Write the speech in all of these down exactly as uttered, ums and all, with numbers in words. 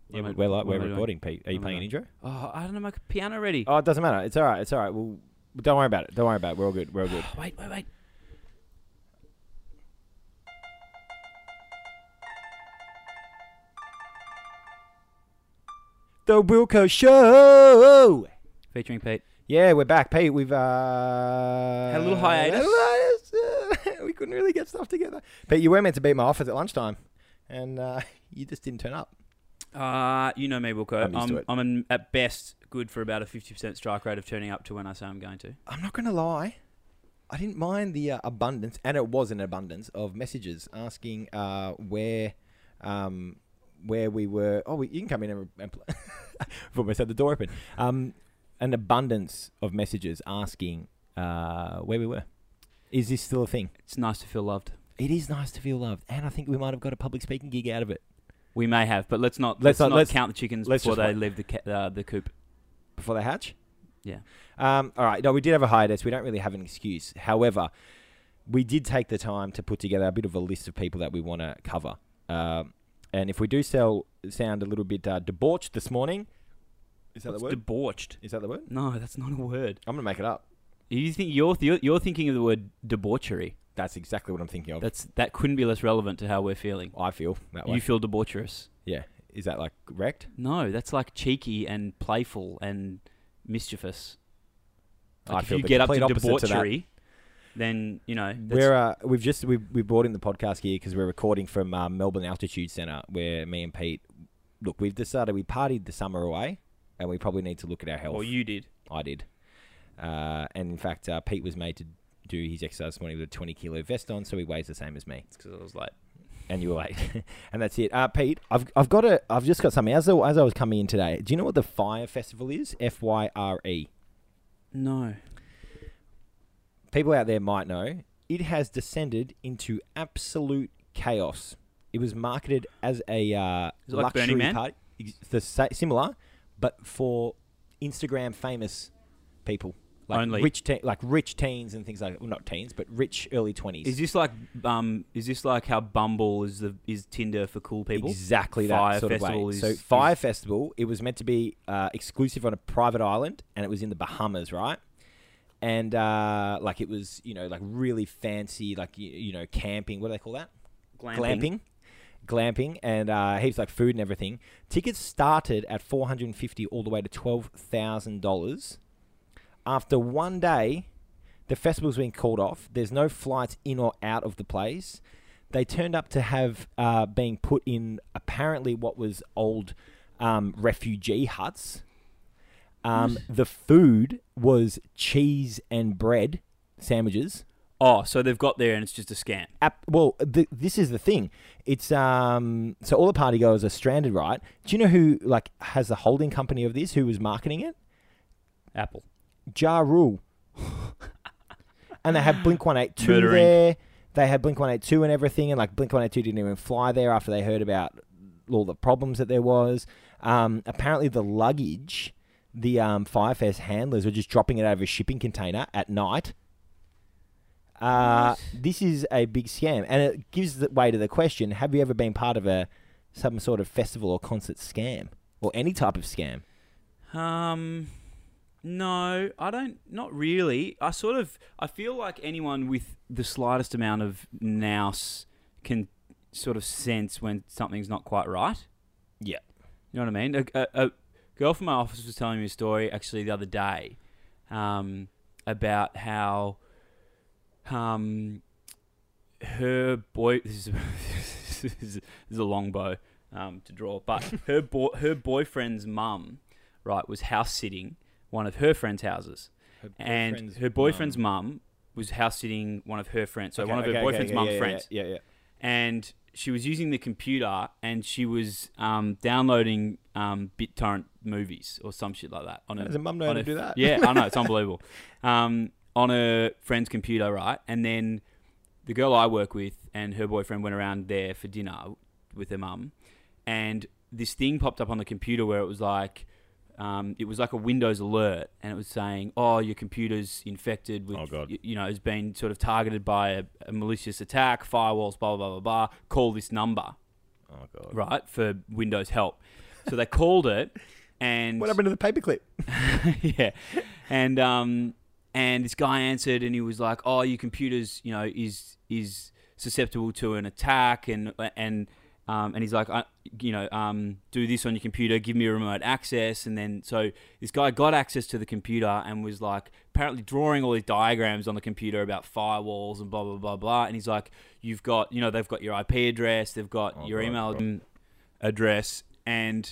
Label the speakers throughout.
Speaker 1: Yeah,
Speaker 2: What am I-
Speaker 1: we're like
Speaker 2: what
Speaker 1: we're
Speaker 2: am I
Speaker 1: recording, Pete. Are you
Speaker 2: What am I
Speaker 1: playing an intro?
Speaker 2: Oh, I don't have my piano ready.
Speaker 1: Oh, it doesn't matter. It's all right. It's all right. We'll, don't worry about it. Don't worry about it. We're all good. We're all good.
Speaker 2: wait, wait, wait.
Speaker 1: The Wilco Show.
Speaker 2: Featuring Pete.
Speaker 1: Yeah, we're back, Pete. We've uh,
Speaker 2: Had a little hiatus.
Speaker 1: we couldn't really get stuff together. Pete, you were meant to be at my office at lunchtime, and uh, you just didn't turn up.
Speaker 2: Uh, you know me, Wilco.
Speaker 1: I'm used to
Speaker 2: I'm,
Speaker 1: it.
Speaker 2: I'm an, at best good for about a fifty percent strike rate of turning up to when I say I'm going to.
Speaker 1: I'm not going to lie. I didn't mind the uh, abundance, and it was an abundance of messages asking uh, where, um, where we were. Oh, we, you can come in and. and I've almost had the door open. Um, an abundance of messages asking uh, where we were. Is this still a thing?
Speaker 2: It's nice to feel loved.
Speaker 1: It is nice to feel loved, and I think we might have got a public speaking gig out of it.
Speaker 2: We may have, but let's not
Speaker 1: Let's
Speaker 2: let's,
Speaker 1: not-
Speaker 2: not,
Speaker 1: let's-
Speaker 2: count the chickens
Speaker 1: let's
Speaker 2: before
Speaker 1: just
Speaker 2: they
Speaker 1: wait.
Speaker 2: leave the ca- uh, the coop.
Speaker 1: Before they hatch?
Speaker 2: Yeah.
Speaker 1: Um, all right. No, we did have a hiatus. We don't really have an excuse. However, we did take the time to put together a bit of a list of people that we want to cover. Um, and if we do sell, sound a little bit uh, debauched this morning, is that
Speaker 2: What's
Speaker 1: the word?
Speaker 2: debauched?
Speaker 1: is that the word?
Speaker 2: No, that's not a word.
Speaker 1: I'm going to make it up.
Speaker 2: You think you're th- you're thinking of the word debauchery?
Speaker 1: That's exactly what I'm thinking of.
Speaker 2: That's that couldn't be less relevant to how we're feeling.
Speaker 1: I feel that way.
Speaker 2: You feel debaucherous.
Speaker 1: yeah. Is that like wrecked?
Speaker 2: No, that's like cheeky and playful and mischievous. Like
Speaker 1: I
Speaker 2: if
Speaker 1: feel
Speaker 2: you
Speaker 1: the
Speaker 2: get up to
Speaker 1: complete opposite to that.
Speaker 2: debauchery, then you know that's,
Speaker 1: We're uh, we've just we we brought in the podcast gear because we're recording from uh, Melbourne Altitude Centre, where me and Pete look. We've decided we partied the summer away, and we probably need to look at our health.
Speaker 2: Or you did.
Speaker 1: I did, uh, and in fact, uh, Pete was made to do his exercise this morning with a twenty kilo vest on, so he weighs the same as me.
Speaker 2: It's because I was late.
Speaker 1: And you were late, and that's it. Uh, Pete, I've I've got a I've just got something as I, as I was coming in today. Do you know what the Fire Festival is? F Y R E.
Speaker 2: No.
Speaker 1: People out there might know. It has descended into absolute chaos. It was marketed as a uh,
Speaker 2: Is it like
Speaker 1: luxury
Speaker 2: Burning Man?
Speaker 1: party. Ex- The sa- similar, but for Instagram famous people, like
Speaker 2: Only.
Speaker 1: rich, te- like rich teens and things like well, not teens, but rich early twenties.
Speaker 2: Is this like um? Is this like how Bumble is the is Tinder for cool people?
Speaker 1: Exactly that
Speaker 2: Fire
Speaker 1: sort
Speaker 2: Festival
Speaker 1: of way.
Speaker 2: is-
Speaker 1: so
Speaker 2: is-
Speaker 1: Fire Festival, it was meant to be uh, exclusive on a private island, and it was in the Bahamas, right? And uh, like it was, you know, like really fancy, like you, you know, camping. What do they call that?
Speaker 2: Glamping.
Speaker 1: Glamping, glamping, and uh, heaps like food and everything. Tickets started at four hundred and fifty all the way to twelve thousand dollars. After one day, the festival's been called off. There's no flights in or out of the place. They turned up to have uh, being put in apparently what was old um, refugee huts. Um, the food was cheese and bread sandwiches.
Speaker 2: Oh, so they've got there and it's just a scam.
Speaker 1: Ap- well, th- this is the thing. It's um. So all the party goers are stranded, right? Do you know who like has the holding company of this? Who was marketing it?
Speaker 2: Apple.
Speaker 1: Ja Rule. And they had Blink one eighty-two
Speaker 2: Murdering.
Speaker 1: there. They had Blink one eighty-two and everything, and like Blink one eighty-two didn't even fly there after they heard about all the problems that there was. Um, apparently the luggage, the um, Firefest handlers were just dropping it out of a shipping container at night. Uh, this is a big scam, and it gives the way to the question: have you ever been part of a some sort of festival or concert scam, or any type of scam?
Speaker 2: Um, no, I don't. Not really. I sort of. I feel like anyone with the slightest amount of nous can sort of sense when something's not quite right.
Speaker 1: Yeah.
Speaker 2: You know what I mean? A, a, a girl from my office was telling me a story actually the other day, um, about how, um, her boy. This is this is, this is a long bow, um, to draw, but her boy, her boyfriend's mum, right, was house sitting one of her friends' houses,
Speaker 1: Her
Speaker 2: and
Speaker 1: boyfriend's
Speaker 2: her boyfriend's mum was house sitting one of her friends, so
Speaker 1: Okay,
Speaker 2: one of
Speaker 1: okay,
Speaker 2: her
Speaker 1: okay,
Speaker 2: boyfriend's
Speaker 1: yeah,
Speaker 2: mum's
Speaker 1: yeah,
Speaker 2: friends,
Speaker 1: Yeah, yeah. yeah.
Speaker 2: and she was using the computer and she was um, downloading um, BitTorrent movies or some shit like that. On
Speaker 1: Does a mum know how
Speaker 2: on
Speaker 1: to
Speaker 2: a-
Speaker 1: do that?
Speaker 2: Yeah, I know, it's unbelievable. Um, on a friend's computer, right? And then the girl I work with and her boyfriend went around there for dinner with her mum, and this thing popped up on the computer where it was like, um, it was like a Windows alert, and it was saying, "Oh, your computer's infected with,
Speaker 1: Oh, God.
Speaker 2: y- you know, has been sort of targeted by a, a malicious attack, firewalls, blah blah blah blah blah. Call this number."
Speaker 1: Oh god.
Speaker 2: Right, for Windows help. So they called it, and
Speaker 1: What happened to the paperclip?
Speaker 2: yeah, and um, and this guy answered, and he was like, "Oh, your computer's, you know, is is susceptible to an attack," and and um, and he's like, I, you know, um, do this on your computer, give me a remote access, and then so this guy got access to the computer and was like, apparently drawing all these diagrams on the computer about firewalls and blah blah blah blah, and he's like, you've got, you know, they've got your I P address, they've got
Speaker 1: Oh,
Speaker 2: your
Speaker 1: God,
Speaker 2: email
Speaker 1: God.
Speaker 2: address, and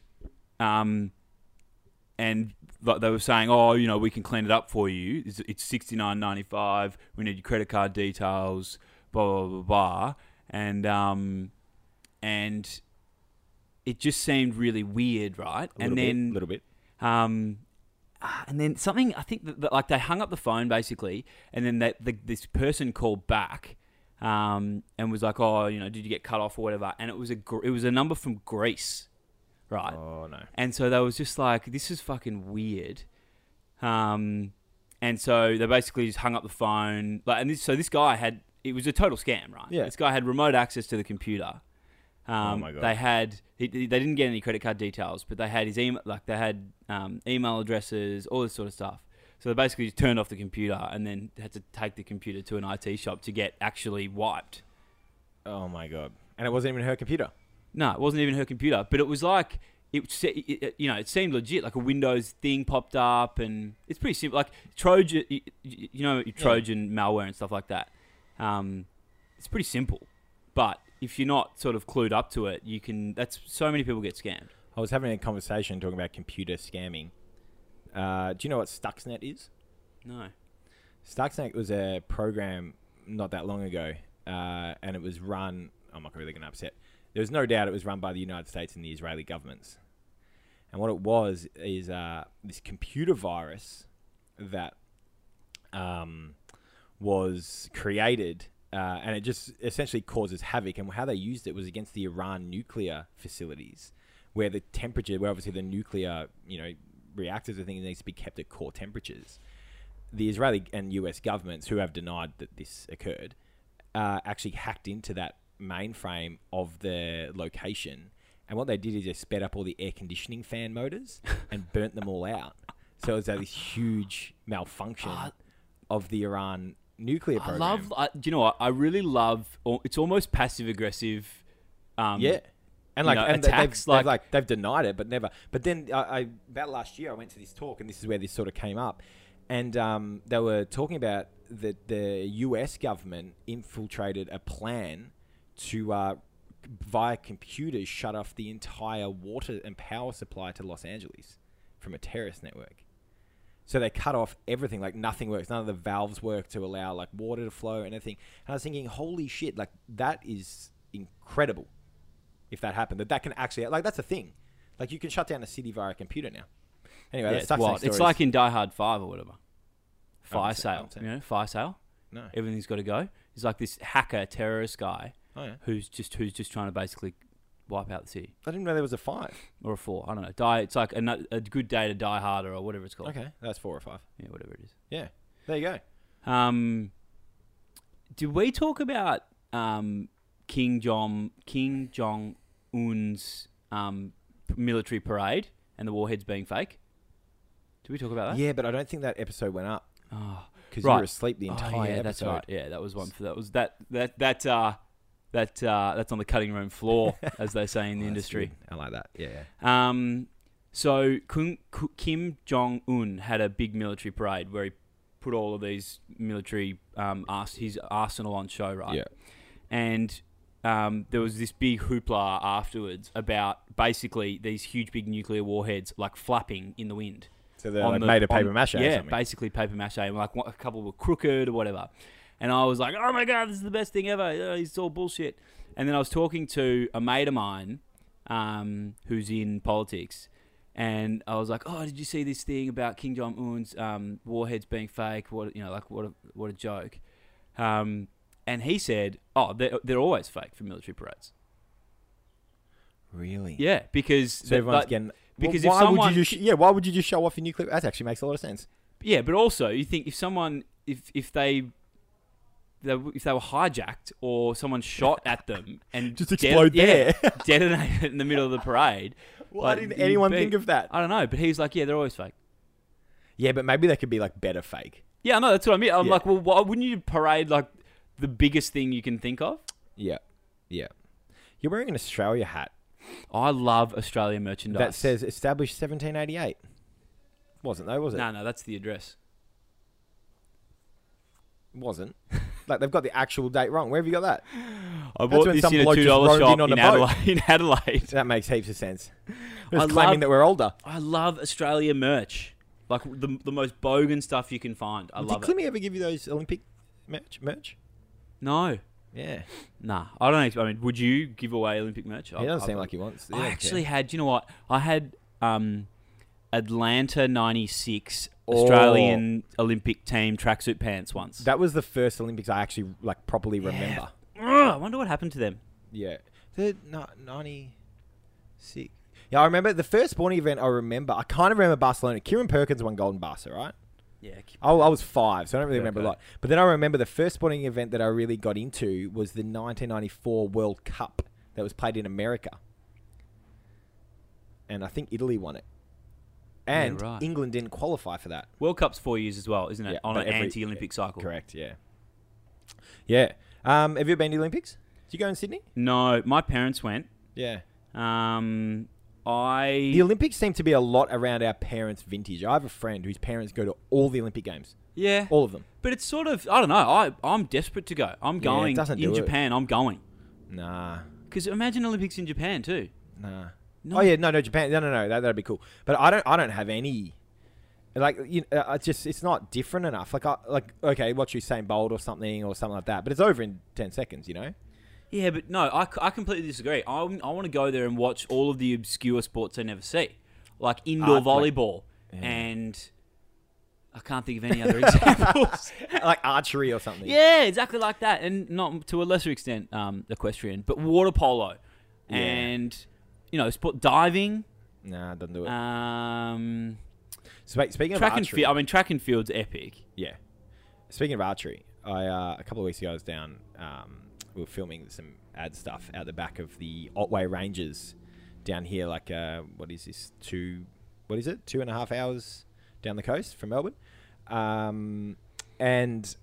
Speaker 2: um. And like they were saying, oh, you know, we can clean it up for you. It's, it's sixty-nine ninety-five. We need your credit card details. Blah blah blah blah. And um, and it just seemed really weird, right?
Speaker 1: A
Speaker 2: and
Speaker 1: little
Speaker 2: then
Speaker 1: bit, little bit.
Speaker 2: um, ah, and then something. I think that, that like they hung up the phone basically, and then that the, this person called back. Um, and was like, oh, you know, did you get cut off or whatever? And it was a Gr- it was a number from Greece. Right.
Speaker 1: Oh no.
Speaker 2: And so they was just like, this is fucking weird. Um, and so they basically just hung up the phone. Like, and this, so this guy had, it was a total scam, right?
Speaker 1: Yeah.
Speaker 2: This guy had remote access to the computer. Um,
Speaker 1: Oh my God.
Speaker 2: They had, he, they didn't get any credit card details, but they had his email, like they had um, email addresses, all this sort of stuff. So they basically just turned off the computer and then had to take the computer to an I T shop to get actually wiped.
Speaker 1: Oh my God. And it wasn't even her computer.
Speaker 2: No, it wasn't even her computer, but it was like it, se- it, it- you know, it seemed legit. Like a Windows thing popped up, and it's pretty simple. Like Trojan, you, you know, your Trojan malware and stuff like that. Um, it's pretty simple, but if you're not sort of clued up to it, you can. That's so many people get scammed.
Speaker 1: I was having a conversation talking about computer scamming. Uh, do you know what Stuxnet is?
Speaker 2: No.
Speaker 1: Stuxnet was a program not that long ago, uh, and it was run. I'm not really going to upset. There was no doubt it was run by the United States and the Israeli governments. And what it was is uh, this computer virus that um, was created, uh, and it just essentially causes havoc. And how they used it was against the Iran nuclear facilities, where the temperature, where obviously the nuclear, you know, reactors and things needs to be kept at core temperatures. The Israeli and U S governments, who have denied that this occurred, uh, actually hacked into that mainframe of the location, and what they did is they sped up all the air conditioning fan motors and burnt them all out. So it was like this huge malfunction
Speaker 2: Uh,
Speaker 1: of the Iran nuclear
Speaker 2: I
Speaker 1: program.
Speaker 2: love. I, do you know what? I really love. It's almost passive aggressive. Um,
Speaker 1: Yeah. And
Speaker 2: you
Speaker 1: like,
Speaker 2: know,
Speaker 1: and they-
Speaker 2: attacks,
Speaker 1: they've,
Speaker 2: like-
Speaker 1: they've like they've denied it, but never. But then I, I about last year I went to this talk, and this is where this sort of came up, and um, they were talking about that the U S government infiltrated a plan to uh, via computers shut off the entire water and power supply to Los Angeles from a terrorist network. So they cut off everything, like nothing works. None of the valves work to allow like water to flow and anything. And I was thinking, holy shit, like that is incredible. If that happened, that that can actually, like that's a thing. Like you can shut down a city via a computer now. Anyway,
Speaker 2: Yeah,
Speaker 1: that's
Speaker 2: it's
Speaker 1: Stuxnet
Speaker 2: wild. It's
Speaker 1: stories.
Speaker 2: like in Die Hard five or whatever. Fire
Speaker 1: I'm saying-
Speaker 2: sale.
Speaker 1: I'm saying-
Speaker 2: You know, fire sale.
Speaker 1: No.
Speaker 2: Everything's got to go. It's like this hacker terrorist guy
Speaker 1: Oh yeah.
Speaker 2: who's just who's just trying to basically wipe out the city.
Speaker 1: I didn't know there was a five.
Speaker 2: Or a four. I don't know. Die. It's like a, no- a good day to die harder or whatever it's called.
Speaker 1: Okay, that's four or five.
Speaker 2: Yeah, whatever it is.
Speaker 1: Yeah, there you go.
Speaker 2: Um, did we talk about um, King Jong King Jong Un's um, p- military parade and the warheads being fake? Did we talk about that?
Speaker 1: Yeah, but I don't think that episode went up
Speaker 2: Oh,
Speaker 1: because
Speaker 2: Right.
Speaker 1: you were asleep the
Speaker 2: oh,
Speaker 1: entire
Speaker 2: yeah,
Speaker 1: episode.
Speaker 2: that's right. Yeah, that was one for that. Was that that that uh, that uh, that's on the cutting room floor, as they say in the
Speaker 1: Oh, that's
Speaker 2: industry.
Speaker 1: good. I like that. Yeah.
Speaker 2: Um, so Kun, Ku- Kim Jong Un had a big military parade where he put all of these military um, ars- his arsenal on show, right?
Speaker 1: Yeah.
Speaker 2: And um, there was this big hoopla afterwards about basically these huge big nuclear warheads like flapping in the wind.
Speaker 1: So they
Speaker 2: on
Speaker 1: like
Speaker 2: the-
Speaker 1: made of
Speaker 2: on-
Speaker 1: paper mache. or
Speaker 2: Yeah,
Speaker 1: something.
Speaker 2: basically paper mache. And like one- a couple were crooked or whatever. And I was like, oh my God, this is the best thing ever. Uh, It's all bullshit. And then I was talking to a mate of mine um, who's in politics. And I was like, oh, did you see this thing about Kim Jong Un's um, warheads being fake? What you know, like what a, what a joke. Um, and he said, oh, they're, they're always fake for military parades.
Speaker 1: Really?
Speaker 2: Yeah, because
Speaker 1: So
Speaker 2: they-
Speaker 1: everyone's
Speaker 2: like,
Speaker 1: getting.
Speaker 2: because
Speaker 1: well,
Speaker 2: if
Speaker 1: why
Speaker 2: someone-
Speaker 1: would you just? Yeah. Why would you just show off your nuclear? That actually makes a lot of sense.
Speaker 2: yeah, but also you think if someone if if they they, if they were hijacked or someone shot at them and
Speaker 1: Just explode
Speaker 2: yeah,
Speaker 1: there.
Speaker 2: detonated in the middle of the parade.
Speaker 1: Why
Speaker 2: like,
Speaker 1: didn't
Speaker 2: you'd
Speaker 1: anyone
Speaker 2: be-
Speaker 1: think of that?
Speaker 2: I don't know, but he's like, yeah, they're always fake.
Speaker 1: Yeah, but maybe they could be like better fake.
Speaker 2: Yeah, I know, that's what I mean. I'm
Speaker 1: Yeah.
Speaker 2: like, well, why wouldn't you parade like the biggest thing you can think of?
Speaker 1: Yeah, yeah. You're wearing an Australia hat
Speaker 2: I love Australian merchandise.
Speaker 1: that says established seventeen eighty-eight. Wasn't though, was it?
Speaker 2: no, no, that's the address.
Speaker 1: Wasn't. Like they've got the actual date wrong. Where have you got that?
Speaker 2: I
Speaker 1: That's
Speaker 2: bought
Speaker 1: when
Speaker 2: this
Speaker 1: some
Speaker 2: in a
Speaker 1: bloke
Speaker 2: two
Speaker 1: just
Speaker 2: dollar
Speaker 1: roamed
Speaker 2: shop
Speaker 1: in on
Speaker 2: in,
Speaker 1: a boat.
Speaker 2: Adelaide, in Adelaide.
Speaker 1: That makes heaps of sense.
Speaker 2: I
Speaker 1: Just claiming
Speaker 2: love-
Speaker 1: that we're older.
Speaker 2: I love Australia merch. Like the the most bogan stuff you can find. I
Speaker 1: Did
Speaker 2: love it.
Speaker 1: Clemmy ever give you those Olympic merch? Merch?
Speaker 2: No.
Speaker 1: Yeah.
Speaker 2: Nah. I don't know. I mean, would you give away Olympic merch?
Speaker 1: He doesn't seem like he wants.
Speaker 2: I actually had, you know what? I had um, Atlanta ninety-six
Speaker 1: Oh.
Speaker 2: Australian Olympic team tracksuit pants once.
Speaker 1: That was the first Olympics I actually like properly
Speaker 2: Yeah.
Speaker 1: remember.
Speaker 2: Ugh, I wonder what happened to them.
Speaker 1: Yeah. The no, ninety-six. Yeah, I remember the first sporting event I remember. I kind of remember Barcelona. Kieran Perkins won Golden Bassa, right?
Speaker 2: Yeah.
Speaker 1: I, I was five, so I don't really
Speaker 2: Yeah,
Speaker 1: remember
Speaker 2: okay.
Speaker 1: a lot. But then I remember the first sporting event that I really got into was the nineteen ninety-four World Cup that was played in America. And I think Italy won it. And
Speaker 2: Yeah, right.
Speaker 1: England didn't qualify for that.
Speaker 2: World Cup's four years as well, isn't it?
Speaker 1: Yeah,
Speaker 2: On
Speaker 1: but
Speaker 2: an
Speaker 1: every-
Speaker 2: anti-Olympic cycle.
Speaker 1: Correct, yeah. Yeah. Um, have you been to the Olympics? Did you go in Sydney?
Speaker 2: No, my parents went.
Speaker 1: Yeah.
Speaker 2: Um, I
Speaker 1: The Olympics seem to be a lot around our parents' vintage. I have a friend whose parents go to all the Olympic Games.
Speaker 2: yeah,
Speaker 1: All of them.
Speaker 2: but it's sort of I don't know. I I'm desperate to go. I'm
Speaker 1: Yeah, it
Speaker 2: going
Speaker 1: doesn't
Speaker 2: in
Speaker 1: do it.
Speaker 2: Japan. I'm going
Speaker 1: Nah.
Speaker 2: because imagine Olympics in Japan too.
Speaker 1: Nah.
Speaker 2: No.
Speaker 1: Oh yeah, no, no, Japan. No, no, no. That that'd be cool. But I don't. I don't have any. Like you, uh, I just it's not different enough. Like I like okay, watch Usain Bolt or something or something like that. But it's over in ten seconds. You know.
Speaker 2: Yeah, but no, I, I completely disagree. I, I want to go there and watch all of the obscure sports I never see, like indoor
Speaker 1: Uh, like-
Speaker 2: volleyball,
Speaker 1: Yeah.
Speaker 2: and I can't think of any other examples.
Speaker 1: Like archery or something.
Speaker 2: Yeah, exactly like that, and not to a lesser extent um, equestrian, but water polo,
Speaker 1: Yeah.
Speaker 2: and you know, sport diving.
Speaker 1: Nah, doesn't do it.
Speaker 2: Um,
Speaker 1: Spe- speaking
Speaker 2: track
Speaker 1: of
Speaker 2: and
Speaker 1: archery,
Speaker 2: field. I mean, track and field's epic.
Speaker 1: yeah. Speaking of archery, I uh, a couple of weeks ago I was down. Um, we were filming some ad stuff out the back of the Otway Ranges down here. Like, uh, what is this? Two, what is it? Two and a half hours down the coast from Melbourne. Um, and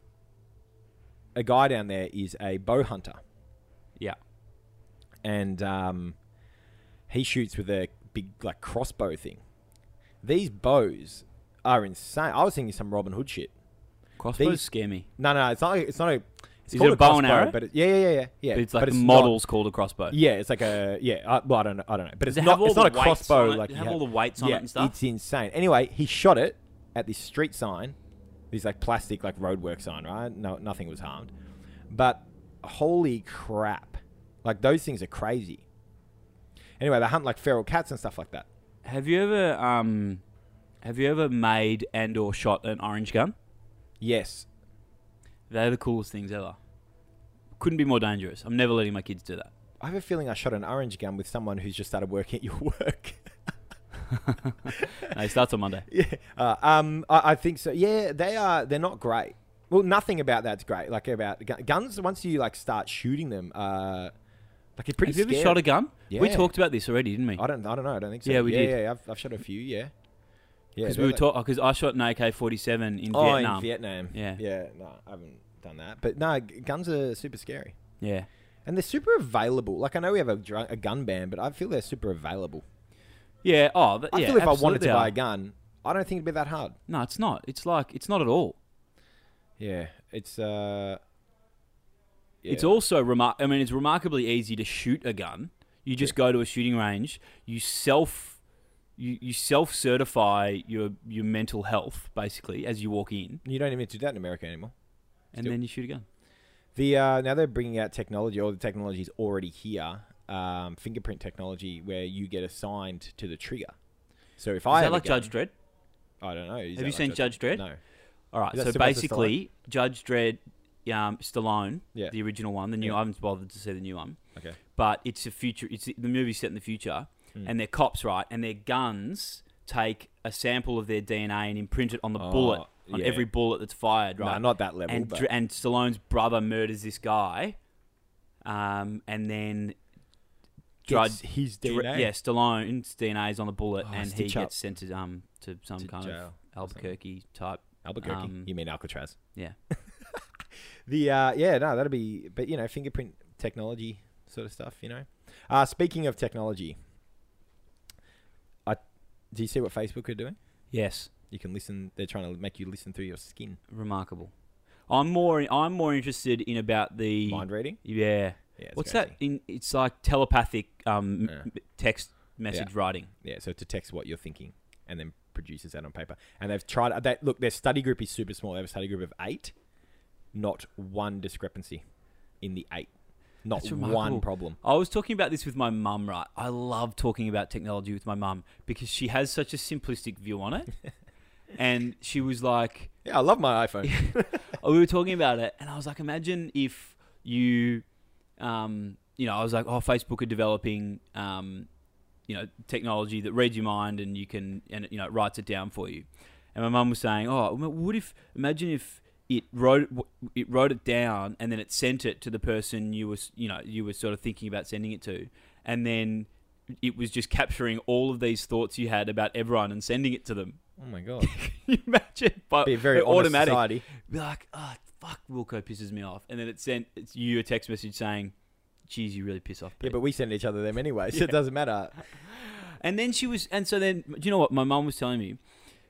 Speaker 1: a guy down there is a bow hunter.
Speaker 2: Yeah.
Speaker 1: And um, he shoots with a big like crossbow thing. These bows are insane. I was thinking some Robin Hood shit.
Speaker 2: Crossbows
Speaker 1: These-
Speaker 2: scare me.
Speaker 1: No, no, it's not. It's not a. It's
Speaker 2: Is
Speaker 1: called
Speaker 2: it a bow and
Speaker 1: crossbow,
Speaker 2: arrow?
Speaker 1: But it, yeah, yeah, yeah, yeah, yeah.
Speaker 2: But it's like the
Speaker 1: not-
Speaker 2: model's called a crossbow.
Speaker 1: Yeah, it's like a yeah. Uh, well, I don't know. I don't know. But
Speaker 2: Does
Speaker 1: it's
Speaker 2: it
Speaker 1: not.
Speaker 2: have all
Speaker 1: It's not a
Speaker 2: the weights
Speaker 1: crossbow
Speaker 2: on it?
Speaker 1: like
Speaker 2: Does it
Speaker 1: you
Speaker 2: have all the weights on
Speaker 1: yeah,
Speaker 2: it and stuff?
Speaker 1: It's insane. Anyway, he shot it at this street sign, this like plastic like roadwork sign. Right? No, nothing was harmed. But holy crap! Like those things are crazy. Anyway, they hunt like feral cats and stuff like that.
Speaker 2: Have you ever um, have you ever made and or shot an orange gun?
Speaker 1: Yes.
Speaker 2: They're the coolest things ever. Couldn't be more dangerous. I'm never letting my kids do that.
Speaker 1: I have a feeling I shot an orange gun with someone who's just started working at your work.
Speaker 2: No, it starts on Monday.
Speaker 1: Yeah, uh, um, I, I think so. Yeah, they are. They're not great. Well, nothing about that's great. Like about gu- guns, once you like start shooting them, uh, like it's pretty.
Speaker 2: Have you ever
Speaker 1: scary.
Speaker 2: shot a gun? We
Speaker 1: Yeah.
Speaker 2: talked about this already, didn't we?
Speaker 1: I don't. I don't know. I don't think so.
Speaker 2: Yeah, we
Speaker 1: yeah,
Speaker 2: did.
Speaker 1: Yeah, yeah, I've, I've shot a few. Yeah. Yeah.
Speaker 2: Because
Speaker 1: they're
Speaker 2: we were
Speaker 1: like-
Speaker 2: talking. Because I shot an A K forty-seven in
Speaker 1: Oh,
Speaker 2: Vietnam.
Speaker 1: in Vietnam.
Speaker 2: Yeah.
Speaker 1: Yeah. No, I haven't done that. But no, g- guns are super scary,
Speaker 2: Yeah.
Speaker 1: and they're super available. Like I know we have a, dr- a gun ban, but I feel they're super available.
Speaker 2: Yeah. Oh, th-
Speaker 1: I
Speaker 2: yeah.
Speaker 1: feel if I wanted
Speaker 2: absolutely
Speaker 1: to buy
Speaker 2: are.
Speaker 1: a gun, I don't think it'd be that hard.
Speaker 2: No, it's not. It's like it's not at all.
Speaker 1: Yeah, it's uh. Yeah.
Speaker 2: It's also remar- I mean, it's remarkably easy to shoot a gun. You just
Speaker 1: Yeah.
Speaker 2: go to a shooting range. You self, you, you self certify your your mental health basically as you walk in,
Speaker 1: You don't even do that in America anymore.
Speaker 2: and
Speaker 1: Still.
Speaker 2: then you shoot a gun.
Speaker 1: The uh, now they're bringing out technology, or the technology is already here. Um, fingerprint technology, where you get assigned to the trigger. So if
Speaker 2: Is
Speaker 1: I
Speaker 2: that
Speaker 1: have a
Speaker 2: like
Speaker 1: gun-
Speaker 2: Judge Dredd?
Speaker 1: I don't know. Is
Speaker 2: Have
Speaker 1: that
Speaker 2: you
Speaker 1: like
Speaker 2: seen Judge Dredd?
Speaker 1: No.
Speaker 2: All right.
Speaker 1: Is that
Speaker 2: So
Speaker 1: Sylvester
Speaker 2: basically, Judge Dredd, um, Stallone,
Speaker 1: Yeah.
Speaker 2: the original one. The new.
Speaker 1: Yeah.
Speaker 2: I haven't bothered to see the new one,
Speaker 1: Okay.
Speaker 2: but it's a future. It's the movie's set in the future,
Speaker 1: Hmm.
Speaker 2: and they're cops, right? And their guns take a sample of their D N A and imprint it on the bullet on
Speaker 1: Yeah.
Speaker 2: every bullet that's fired,
Speaker 1: No,
Speaker 2: right?
Speaker 1: not that level.
Speaker 2: and
Speaker 1: but
Speaker 2: dr- and Stallone's brother murders this guy, um, and then
Speaker 1: gets
Speaker 2: Drud-
Speaker 1: his D N A.
Speaker 2: dr- yeah, Stallone's D N A is on the bullet,
Speaker 1: Oh,
Speaker 2: and he
Speaker 1: stitch up.
Speaker 2: gets sent to um to some
Speaker 1: To
Speaker 2: kind
Speaker 1: jail
Speaker 2: of
Speaker 1: or
Speaker 2: Albuquerque type.
Speaker 1: Albuquerque.
Speaker 2: Um,
Speaker 1: you mean Alcatraz?
Speaker 2: Yeah.
Speaker 1: The uh, yeah, no, that'd be, but you know, fingerprint technology sort of stuff. You know, uh, speaking of technology, I do you see what Facebook are doing?
Speaker 2: Yes,
Speaker 1: You can listen. They're trying to make you listen through your skin.
Speaker 2: remarkable. I'm more I'm more interested in about the
Speaker 1: Mind reading.
Speaker 2: yeah.
Speaker 1: Yeah. It's
Speaker 2: What's
Speaker 1: crazy.
Speaker 2: that? In it's like telepathic um,
Speaker 1: Yeah.
Speaker 2: m- text message writing.
Speaker 1: Yeah. So to text what you're thinking and then produces that on paper. And they've tried. They, look, their study group is super small. They have a study group of eight. Not one discrepancy in the eight. Not
Speaker 2: That's
Speaker 1: one
Speaker 2: remarkable.
Speaker 1: problem.
Speaker 2: I was talking about this with my mum, right? I love talking about technology with my mum because she has such a simplistic view on it. And she was like,
Speaker 1: Yeah, I love my iPhone.
Speaker 2: we were talking about it, and I was like, imagine if you, um, you know, I was like, oh, Facebook are developing, um, you know, technology that reads your mind and you can, and you know, it writes it down for you. And my mum was saying, oh, what if, imagine if it wrote it wrote it down and then it sent it to the person you was, you know, you were sort of thinking about sending it to, and then it was just capturing all of these thoughts you had about everyone and sending it to them.
Speaker 1: Oh my god.
Speaker 2: Can you imagine? But
Speaker 1: Be a very honest
Speaker 2: automatic.
Speaker 1: society.
Speaker 2: Be like, oh, fuck, Wilco pisses me off. And then it sent it's you a text message saying, geez, you really piss off
Speaker 1: Yeah,
Speaker 2: Pete.
Speaker 1: but we send each other them anyway, so
Speaker 2: Yeah.
Speaker 1: it doesn't matter.
Speaker 2: And then she was, and so then, do you know what my mum was telling me?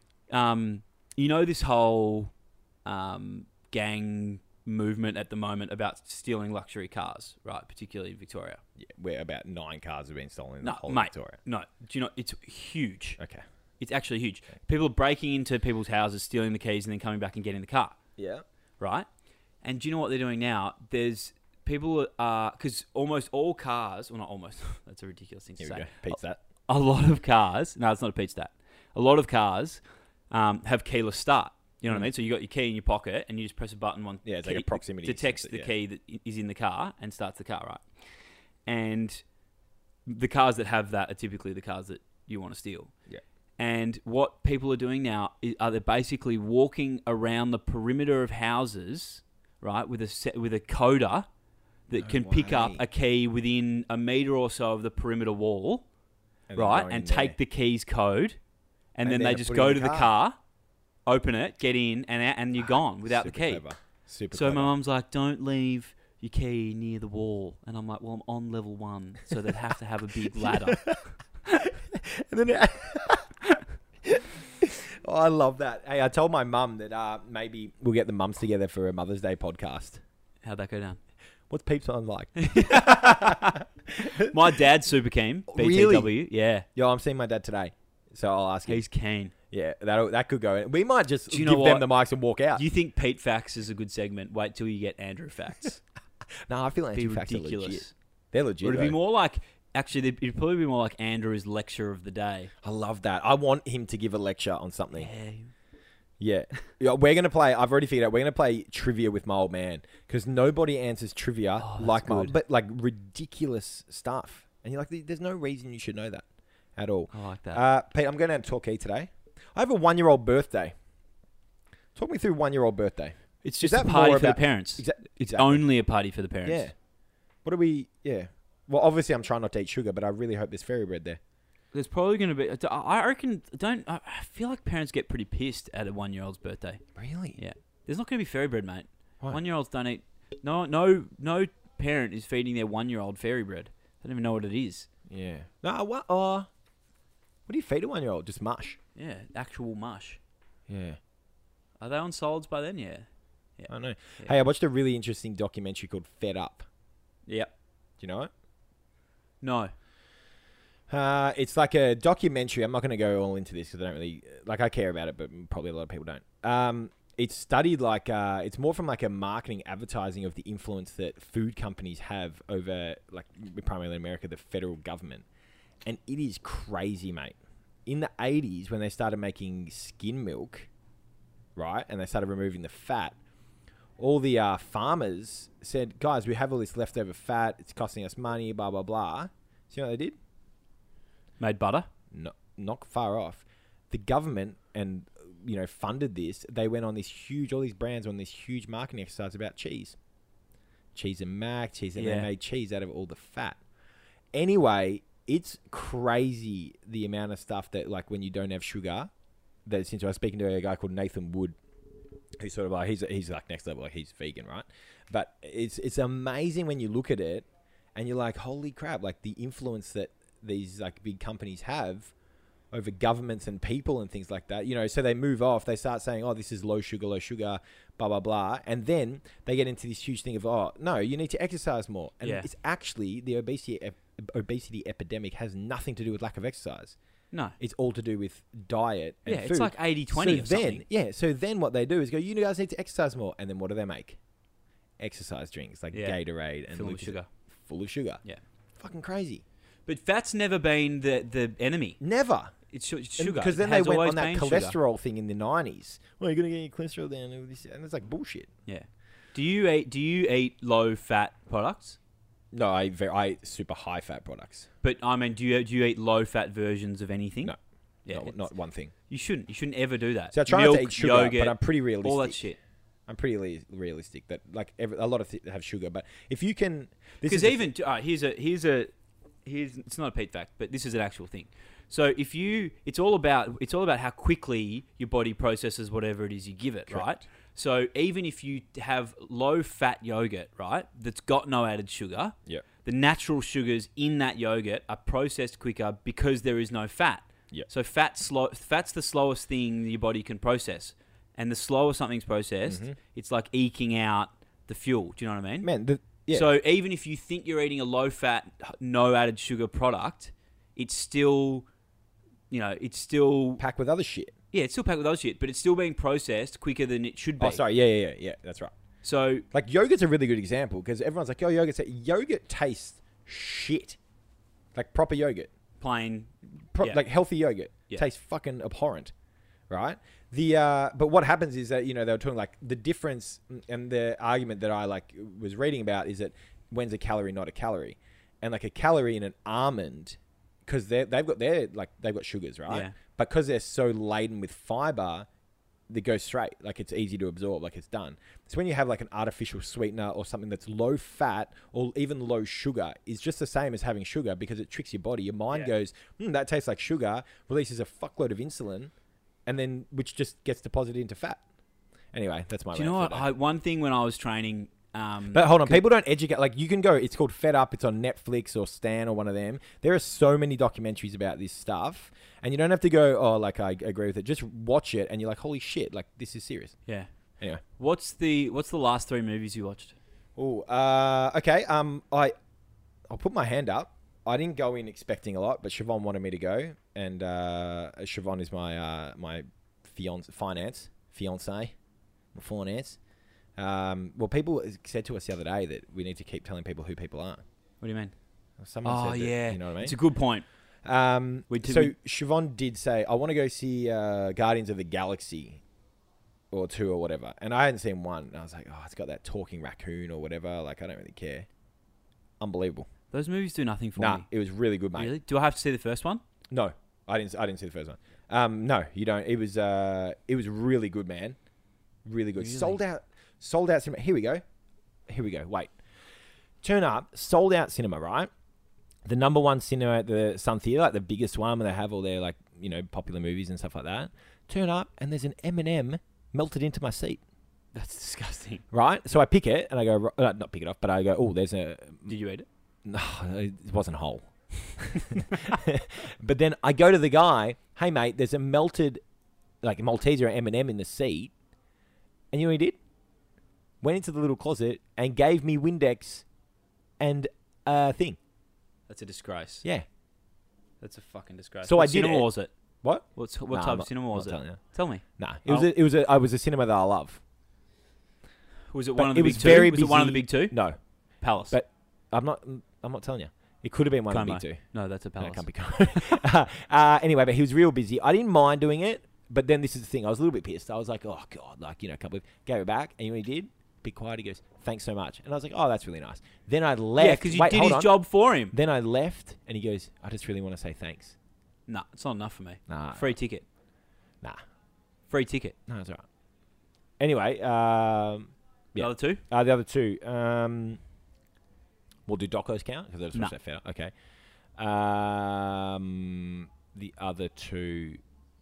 Speaker 2: Um, you know this whole um, gang movement at the moment about stealing luxury cars, right? Particularly in Victoria.
Speaker 1: Yeah, where about nine cars have been stolen in
Speaker 2: No,
Speaker 1: the whole
Speaker 2: mate.
Speaker 1: of Victoria.
Speaker 2: No, do you know, it's huge.
Speaker 1: Okay.
Speaker 2: It's actually huge. People are breaking into people's houses, stealing the keys, and then coming back and getting the car.
Speaker 1: Yeah.
Speaker 2: Right? And do you know what they're doing now? There's people are because almost all cars, well, not almost. That's a ridiculous thing to
Speaker 1: Here we
Speaker 2: say.
Speaker 1: go. Pete's that.
Speaker 2: A lot of cars. No, it's not a Pete stat. A lot of cars um, have keyless start. You know what I
Speaker 1: Mm.
Speaker 2: mean? So you got your key in your pocket, and you just press a button. One
Speaker 1: Yeah, it's
Speaker 2: key,
Speaker 1: like a proximity
Speaker 2: detects
Speaker 1: sensor,
Speaker 2: the
Speaker 1: yeah.
Speaker 2: key that i- is in the car and starts the car, right? And the cars that have that are typically the cars that you want to steal.
Speaker 1: Yeah.
Speaker 2: And what people are doing now is, are they basically walking around the perimeter of houses, right, with a set, with a coder that
Speaker 1: No
Speaker 2: can pick up
Speaker 1: way.
Speaker 2: a key within a meter or so of the perimeter wall,
Speaker 1: And then
Speaker 2: right,
Speaker 1: go in
Speaker 2: and
Speaker 1: there.
Speaker 2: take the keys code, and,
Speaker 1: And
Speaker 2: then
Speaker 1: then
Speaker 2: they
Speaker 1: put
Speaker 2: just
Speaker 1: it
Speaker 2: go
Speaker 1: in
Speaker 2: to
Speaker 1: the
Speaker 2: the
Speaker 1: car.
Speaker 2: car, open it, get in, and out, and you're gone without
Speaker 1: Super
Speaker 2: the key.
Speaker 1: Clever. Super
Speaker 2: So
Speaker 1: clever.
Speaker 2: my mum's like, "Don't leave your key near the wall," and I'm like, "Well, I'm on level one, so they'd have to have a big ladder."
Speaker 1: And then it- oh, I love that. Hey, I told my mum that uh, maybe we'll get the mums together for a Mother's Day podcast.
Speaker 2: How'd that go down?
Speaker 1: What's Peeps on like?
Speaker 2: My dad's super keen. B T
Speaker 1: Really?
Speaker 2: W, yeah,
Speaker 1: Yo, I'm seeing my dad today, so I'll ask him.
Speaker 2: he's keen.
Speaker 1: Yeah, that that could go. We might just
Speaker 2: Do you
Speaker 1: give
Speaker 2: know
Speaker 1: them
Speaker 2: what?
Speaker 1: the mics and walk out.
Speaker 2: Do you think Pete Facts is a good segment? Wait till you get Andrew Facts.
Speaker 1: No, I feel like
Speaker 2: Be
Speaker 1: anti-facts are
Speaker 2: ridiculous.
Speaker 1: legit. They're legit.
Speaker 2: Or it'd be
Speaker 1: though.
Speaker 2: more like, actually, it'd probably be more like Andrew's lecture of the day.
Speaker 1: I love that. I want him to give a lecture on something.
Speaker 2: Yeah.
Speaker 1: Yeah. Yeah, we're going to play, I've already figured out, we're going to play trivia with my old man because nobody answers trivia
Speaker 2: Oh, that's
Speaker 1: like my
Speaker 2: good.
Speaker 1: but like ridiculous stuff. And you're like, there's no reason you should know that at all.
Speaker 2: I like that.
Speaker 1: Uh, Pete, I'm going to Torquay today. I have a one-year-old birthday. Talk me through one-year-old birthday.
Speaker 2: it's
Speaker 1: is
Speaker 2: just a
Speaker 1: that
Speaker 2: party
Speaker 1: more
Speaker 2: for the
Speaker 1: about-
Speaker 2: parents.
Speaker 1: Exa-
Speaker 2: It's
Speaker 1: exactly.
Speaker 2: only a party for the parents.
Speaker 1: Yeah. What do we, yeah. Well, obviously I'm trying not to eat sugar, but I really hope there's fairy bread there.
Speaker 2: There's probably going to be. I reckon. Don't. I feel like parents get pretty pissed at a one-year-old's birthday.
Speaker 1: Really?
Speaker 2: Yeah. There's not going to be fairy bread, mate.
Speaker 1: Why?
Speaker 2: One-year-olds don't eat. No, no, no parent is feeding their one-year-old fairy bread. They don't even know what it is.
Speaker 1: Yeah. No, what? Uh, what do you feed a one-year-old? Just mush?
Speaker 2: Yeah, actual mush.
Speaker 1: Yeah.
Speaker 2: Are they on solids by then? Yeah.
Speaker 1: I don't know.
Speaker 2: Yeah.
Speaker 1: Hey, I watched a really interesting documentary called Fed Up.
Speaker 2: Yep.
Speaker 1: Do you know it?
Speaker 2: No.
Speaker 1: Uh, it's like a documentary. I'm not going to go all into this because I don't really like. I care about it, but probably a lot of people don't. Um, it's studied like uh, it's more from like a marketing, advertising of the influence that food companies have over, like primarily in America, the federal government, and it is crazy, mate. In the eighties, when they started making skim milk, right, and they started removing the fat, all the uh, farmers said, "Guys, we have all this leftover fat. It's costing us money. Blah blah blah." So you know what they did?
Speaker 2: Made butter.
Speaker 1: No, not far off. The government and you know, funded this, they went on this huge, all these brands on this huge marketing exercise about cheese. Cheese and mac, cheese, and
Speaker 2: Yeah.
Speaker 1: they made cheese out of all the fat. Anyway, it's crazy the amount of stuff that, like, when you don't have sugar, that since I was speaking to a guy called Nathan Wood, who's sort of like, he's, he's like next level, like he's vegan, right? But it's, it's amazing when you look at it and you're like, holy crap, like the influence that these like big companies have over governments and people and things like that, you know, so they move off, they start saying, oh, this is low sugar, low sugar, blah, blah, blah. And then they get into this huge thing of, oh, no, you need to exercise more. And
Speaker 2: Yeah.
Speaker 1: it's actually the obesity, ep- obesity epidemic has nothing to do with lack of exercise.
Speaker 2: No.
Speaker 1: It's all to do with diet and
Speaker 2: Yeah,
Speaker 1: food.
Speaker 2: it's like eighty twenty
Speaker 1: so
Speaker 2: or
Speaker 1: then,
Speaker 2: something.
Speaker 1: Yeah, so then what they do is go, you guys need to exercise more. And then what do they make? Exercise drinks like
Speaker 2: Yeah.
Speaker 1: Gatorade and
Speaker 2: Full of
Speaker 1: Lucas-
Speaker 2: sugar.
Speaker 1: Full of sugar.
Speaker 2: Yeah.
Speaker 1: Fucking crazy.
Speaker 2: But fat's never been the, the enemy.
Speaker 1: Never.
Speaker 2: It's su- it's sugar.
Speaker 1: Because then
Speaker 2: It
Speaker 1: they
Speaker 2: has
Speaker 1: went
Speaker 2: always
Speaker 1: on that
Speaker 2: been sugar.
Speaker 1: cholesterol thing in the nineties. Well, you're going to get your cholesterol down. And, all this, and it's like bullshit.
Speaker 2: Yeah. Do you eat Do you eat low fat products?
Speaker 1: No, I very, I eat super high fat products.
Speaker 2: But I mean, do you do you eat low fat versions of anything?
Speaker 1: No.
Speaker 2: Yeah.
Speaker 1: not,
Speaker 2: it's-
Speaker 1: not one thing.
Speaker 2: You shouldn't. You shouldn't ever do that.
Speaker 1: So I try
Speaker 2: Milk,
Speaker 1: not to eat sugar,
Speaker 2: yogurt,
Speaker 1: but I'm pretty realistic.
Speaker 2: all that shit.
Speaker 1: I'm pretty le- realistic that like every, a lot of th- have sugar, but if you can, this
Speaker 2: Because
Speaker 1: is the
Speaker 2: even all right, here's a here's a here's it's not a Pete fact, but this is an actual thing. So if you, it's all about it's all about how quickly your body processes whatever it is you give it, right?
Speaker 1: Correct.
Speaker 2: So even if you have low fat yogurt, right, that's got no added sugar,
Speaker 1: Yeah.
Speaker 2: the natural sugars in that yogurt are processed quicker because there is no fat.
Speaker 1: Yeah.
Speaker 2: So fat slow fat's the slowest thing your body can process, and the slower something's processed,
Speaker 1: Mhm.
Speaker 2: it's like eking out the fuel. Do you know what I mean?
Speaker 1: Man, the, yeah.
Speaker 2: So even if you think you're eating a low fat, no added sugar product, it's still, you know, it's still
Speaker 1: packed with other shit.
Speaker 2: yeah, it's still packed with other shit, but it's still being processed quicker than it should be.
Speaker 1: Oh, sorry. Yeah, yeah, yeah, yeah. That's right.
Speaker 2: So
Speaker 1: Like yogurt's a really good example because everyone's like, "Oh, yogurt." Yogurt tastes shit. Like proper yogurt,
Speaker 2: plain,
Speaker 1: Pro-
Speaker 2: yeah.
Speaker 1: like healthy yogurt,
Speaker 2: Yeah.
Speaker 1: tastes fucking abhorrent, right? The uh, but what happens is that you know they were talking like the difference and the argument that I like was reading about is that when's a calorie not a calorie, and like a calorie in an almond because they they've got their like they've got sugars, right?
Speaker 2: Yeah.
Speaker 1: But because they're so laden with fiber, they go straight. Like it's easy to absorb. Like it's done. So when you have like an artificial sweetener or something that's low fat or even low sugar, is just the same as having sugar because it tricks your body. Your mind
Speaker 2: Yeah.
Speaker 1: goes, hmm, that tastes like sugar, releases a fuckload of insulin, and then which just gets deposited into fat. Anyway, that's my.
Speaker 2: do you know
Speaker 1: rant
Speaker 2: what?
Speaker 1: for the day.
Speaker 2: I, one thing when I was training, um,
Speaker 1: But hold on, people don't educate. Like you can go. It's called Fed Up. It's on Netflix or Stan or one of them. There are so many documentaries about this stuff, and you don't have to go. Oh, like I agree with it. Just watch it, and you're like, holy shit! Like this is serious.
Speaker 2: yeah.
Speaker 1: Anyway.
Speaker 2: What's the What's the last three movies you watched?
Speaker 1: Oh, uh, okay. Um, I, I'll put my hand up. I didn't go in expecting a lot, but Siobhan wanted me to go, and uh, Siobhan is my uh, my fiance, finance fiance, my finance. Um, well, people said to us the other day that we need to keep telling people who people are.
Speaker 2: What do you mean?
Speaker 1: Someone
Speaker 2: Oh
Speaker 1: said that,
Speaker 2: yeah,
Speaker 1: you know what I mean.
Speaker 2: It's a good point.
Speaker 1: Um,
Speaker 2: We did-
Speaker 1: so
Speaker 2: we-
Speaker 1: Siobhan did say, I want to go see uh, Guardians of the Galaxy or two or whatever. And I hadn't seen one. And I was like, oh, it's got that talking raccoon or whatever. Like, I don't really care. Unbelievable.
Speaker 2: Those movies do nothing for
Speaker 1: Nah,
Speaker 2: me.
Speaker 1: it was really good, mate.
Speaker 2: Really? Do I have to see the first one?
Speaker 1: No, I didn't. I didn't see the first one. Um, no, you don't. It was. Uh, it was really good, man. Really good.
Speaker 2: Really?
Speaker 1: Sold out. Sold out cinema. Here we go. Here we go. Wait. Turn up. Sold out cinema. Right. The number one cinema at the Sun Theatre, like the biggest one, where they have all their like you know popular movies and stuff like that. Turn up, and there's an M and M melted into my seat.
Speaker 2: That's disgusting.
Speaker 1: Right. So I pick it, and I go uh, not pick it off, but I go, oh, there's a.
Speaker 2: Did you eat it?
Speaker 1: No, it wasn't whole. But then I go to the guy, hey mate, there's a melted, like Malteser or M and M in the seat, and you know what he did? Went into the little closet and gave me Windex and a thing.
Speaker 2: That's a disgrace.
Speaker 1: Yeah.
Speaker 2: That's a fucking disgrace.
Speaker 1: So
Speaker 2: what
Speaker 1: I did
Speaker 2: cinema
Speaker 1: it.
Speaker 2: was it?
Speaker 1: What?
Speaker 2: What's what
Speaker 1: Nah,
Speaker 2: type
Speaker 1: I'm
Speaker 2: of
Speaker 1: not-
Speaker 2: cinema
Speaker 1: I'm
Speaker 2: was
Speaker 1: not
Speaker 2: it?
Speaker 1: telling you.
Speaker 2: Tell me.
Speaker 1: Nah, it was
Speaker 2: Oh.
Speaker 1: a, it was a, I was a cinema that I love.
Speaker 2: Was it
Speaker 1: But
Speaker 2: one of the
Speaker 1: it
Speaker 2: big
Speaker 1: was
Speaker 2: two?
Speaker 1: very
Speaker 2: was it one of the
Speaker 1: busy.
Speaker 2: big two?
Speaker 1: No,
Speaker 2: Palace.
Speaker 1: but I'm not. I'm not telling you. It could have been one
Speaker 2: Como.
Speaker 1: of the big two.
Speaker 2: No, that's a
Speaker 1: No,
Speaker 2: palace.
Speaker 1: it can't be. uh, anyway, but he was real busy. I didn't mind doing it, but then this is the thing. I was a little bit pissed. I was like, oh god, like you know, a couple of gave it back, and you know what he did? Be quiet. He goes, thanks so much, and I was like, oh, that's really nice. Then I left.
Speaker 2: Yeah, because you
Speaker 1: Wait,
Speaker 2: did
Speaker 1: hold
Speaker 2: his
Speaker 1: on.
Speaker 2: job for him.
Speaker 1: Then I left, and he goes, I just really want to say thanks.
Speaker 2: Nah, it's not enough for me.
Speaker 1: Nah,
Speaker 2: Free ticket.
Speaker 1: nah.
Speaker 2: Free ticket.
Speaker 1: No, that's all right. Anyway, um,
Speaker 2: The
Speaker 1: Yeah.
Speaker 2: other two?
Speaker 1: uh, the other two. Um, we'll do docos count because I just
Speaker 2: No.
Speaker 1: watched that fair. Okay. Um, the other two.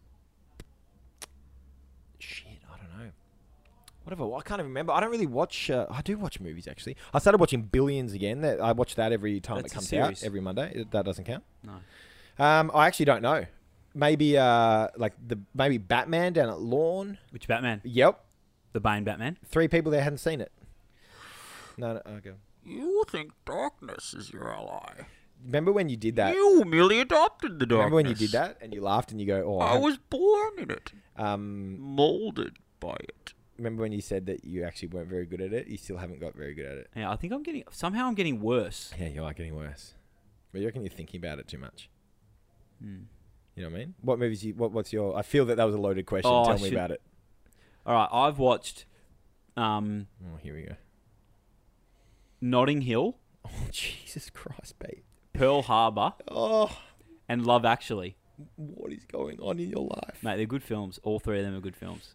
Speaker 1: Shit, I don't know. Whatever. I can't even remember. I don't really watch. Uh, I do watch movies actually. I started watching Billions again. That I watch that every time
Speaker 2: That's
Speaker 1: it
Speaker 2: a
Speaker 1: comes out
Speaker 2: series.
Speaker 1: every Monday. That doesn't count.
Speaker 2: No.
Speaker 1: Um, I actually don't know. Maybe uh, like the maybe Batman down at Lawn.
Speaker 2: Which Batman?
Speaker 1: Yep.
Speaker 2: The Bane Batman?
Speaker 1: Three people there hadn't seen it. No, no, okay.
Speaker 3: You think darkness is your ally.
Speaker 1: Remember when you did that?
Speaker 3: You merely adopted the darkness.
Speaker 1: Remember when you did that and you laughed and you go, "Oh, I
Speaker 3: I
Speaker 1: have-
Speaker 3: was born in it,
Speaker 1: um."
Speaker 3: molded by it.
Speaker 1: Remember when you said that you actually weren't very good at it? You still haven't got very good at it.
Speaker 2: Yeah, I think I'm getting... Somehow I'm getting worse.
Speaker 1: Yeah, you are getting worse. But you reckon you're thinking about it too much?
Speaker 2: Hmm.
Speaker 1: You know what I mean? What movies? You, what? What's your? I feel that that was a loaded question.
Speaker 2: Oh, I
Speaker 1: Tell me
Speaker 2: should-
Speaker 1: about it.
Speaker 2: All right, I've watched um,
Speaker 1: Oh, here we go.
Speaker 2: Notting Hill,
Speaker 1: Oh, Jesus Christ, babe.
Speaker 2: Pearl Harbor,
Speaker 1: Oh,
Speaker 2: and Love Actually.
Speaker 1: what is going on in your life?
Speaker 2: Mate, they're good films. All three of them are good films.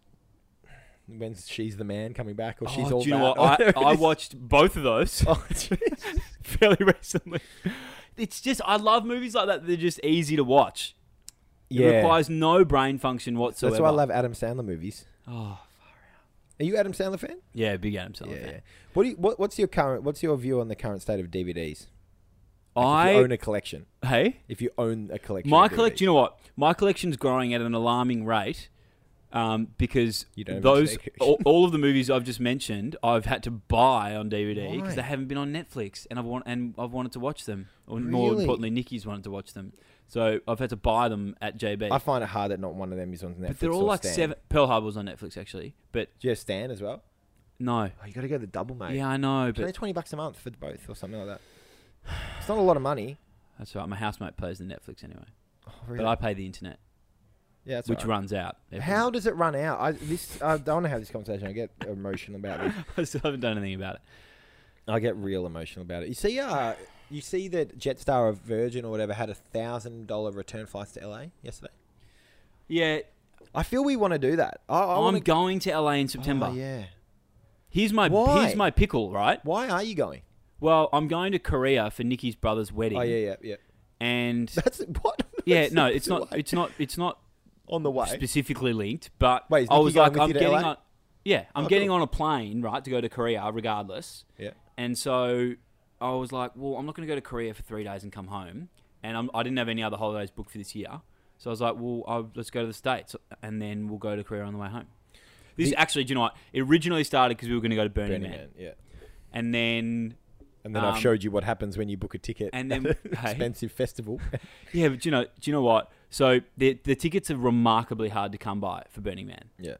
Speaker 1: When's She's the Man coming back, or She's
Speaker 2: Oh,
Speaker 1: All
Speaker 2: do you know
Speaker 1: That?
Speaker 2: what? I,
Speaker 1: Whatever it
Speaker 2: I
Speaker 1: is.
Speaker 2: watched both of those
Speaker 1: Oh, Jesus.
Speaker 2: fairly recently. It's just, I love movies like that. They're just easy to watch. It
Speaker 1: Yeah.
Speaker 2: requires no brain function whatsoever.
Speaker 1: That's why I love Adam Sandler movies.
Speaker 2: Oh,
Speaker 1: Are you Adam Sandler fan?
Speaker 2: yeah, big Adam Sandler
Speaker 1: yeah.
Speaker 2: fan.
Speaker 1: What do you, what, what's your current? What's your view on the current state of D V Ds? Like
Speaker 2: I
Speaker 1: if you own a collection.
Speaker 2: hey,
Speaker 1: If you own a collection.
Speaker 2: my
Speaker 1: of D V Ds.
Speaker 2: collection. You know what? My collection's growing at an alarming rate. Um, because
Speaker 1: You don't have
Speaker 2: those
Speaker 1: a collection.
Speaker 2: all, all of the movies I've just mentioned, I've had to buy on D V D
Speaker 1: Why?
Speaker 2: because they haven't been on Netflix, and I've want, and I've wanted to watch them. Or more
Speaker 1: Really?
Speaker 2: importantly, Nikki's wanted to watch them, so I've had to buy them at J B.
Speaker 1: I find it hard that not one of them is on Netflix.
Speaker 2: but they're all
Speaker 1: or
Speaker 2: like
Speaker 1: Stan.
Speaker 2: seven. Pearl Harbor was on Netflix actually, but
Speaker 1: Do you have Stan as well?
Speaker 2: no.
Speaker 1: Oh, you got to go the double, mate.
Speaker 2: Yeah, I know,
Speaker 1: It's only
Speaker 2: but
Speaker 1: twenty bucks a month for both or something like that. It's not a lot of money.
Speaker 2: that's right. My housemate plays the Netflix anyway,
Speaker 1: Oh, really?
Speaker 2: but I pay the internet,
Speaker 1: yeah, that's
Speaker 2: which
Speaker 1: all right.
Speaker 2: runs out. every
Speaker 1: How does it run out? I this I don't want to have this conversation. I get emotional about this.
Speaker 2: I still haven't done anything about it.
Speaker 1: I get real emotional about it. You see, uh, you see that Jetstar or Virgin or whatever had a thousand dollar return flights to L A yesterday.
Speaker 2: Yeah,
Speaker 1: I feel we want to do that. I, I
Speaker 2: I'm
Speaker 1: want to.
Speaker 2: going to L A in September.
Speaker 1: Oh, yeah.
Speaker 2: Here's my
Speaker 1: Why?
Speaker 2: here's my pickle, right?
Speaker 1: Why are you going?
Speaker 2: Well, I'm going to Korea for Nikki's brother's wedding.
Speaker 1: Oh yeah, yeah, yeah.
Speaker 2: And
Speaker 1: That's what.
Speaker 2: yeah,
Speaker 1: That's
Speaker 2: no,
Speaker 1: the
Speaker 2: it's not.
Speaker 1: way.
Speaker 2: It's not. It's not
Speaker 1: on the way.
Speaker 2: specifically linked. But
Speaker 1: Wait, is
Speaker 2: I
Speaker 1: Nikki
Speaker 2: was
Speaker 1: going
Speaker 2: like,
Speaker 1: with
Speaker 2: I'm
Speaker 1: you to
Speaker 2: getting
Speaker 1: L A?
Speaker 2: on. Yeah, I'm
Speaker 1: Oh,
Speaker 2: getting
Speaker 1: cool.
Speaker 2: on a plane, right, to go to Korea, regardless.
Speaker 1: Yeah.
Speaker 2: And so I was like, well, I'm not going to go to Korea for three days and come home. And I'm, I didn't have any other holidays booked for this year. So I was like, well, I'll, let's go to the States, and then we'll go to Korea on the way home. This
Speaker 1: The-
Speaker 2: actually, do you know what? It originally started because we were going to go to Burning,
Speaker 1: Burning
Speaker 2: Man.
Speaker 1: Man. Yeah.
Speaker 2: And then,
Speaker 1: And then
Speaker 2: Um,
Speaker 1: I've showed you what happens when you book a ticket
Speaker 2: and
Speaker 1: at
Speaker 2: then-
Speaker 1: an
Speaker 2: hey.
Speaker 1: expensive festival.
Speaker 2: yeah, but do you know, do you know what? So the the tickets are remarkably hard to come by for Burning Man.
Speaker 1: yeah.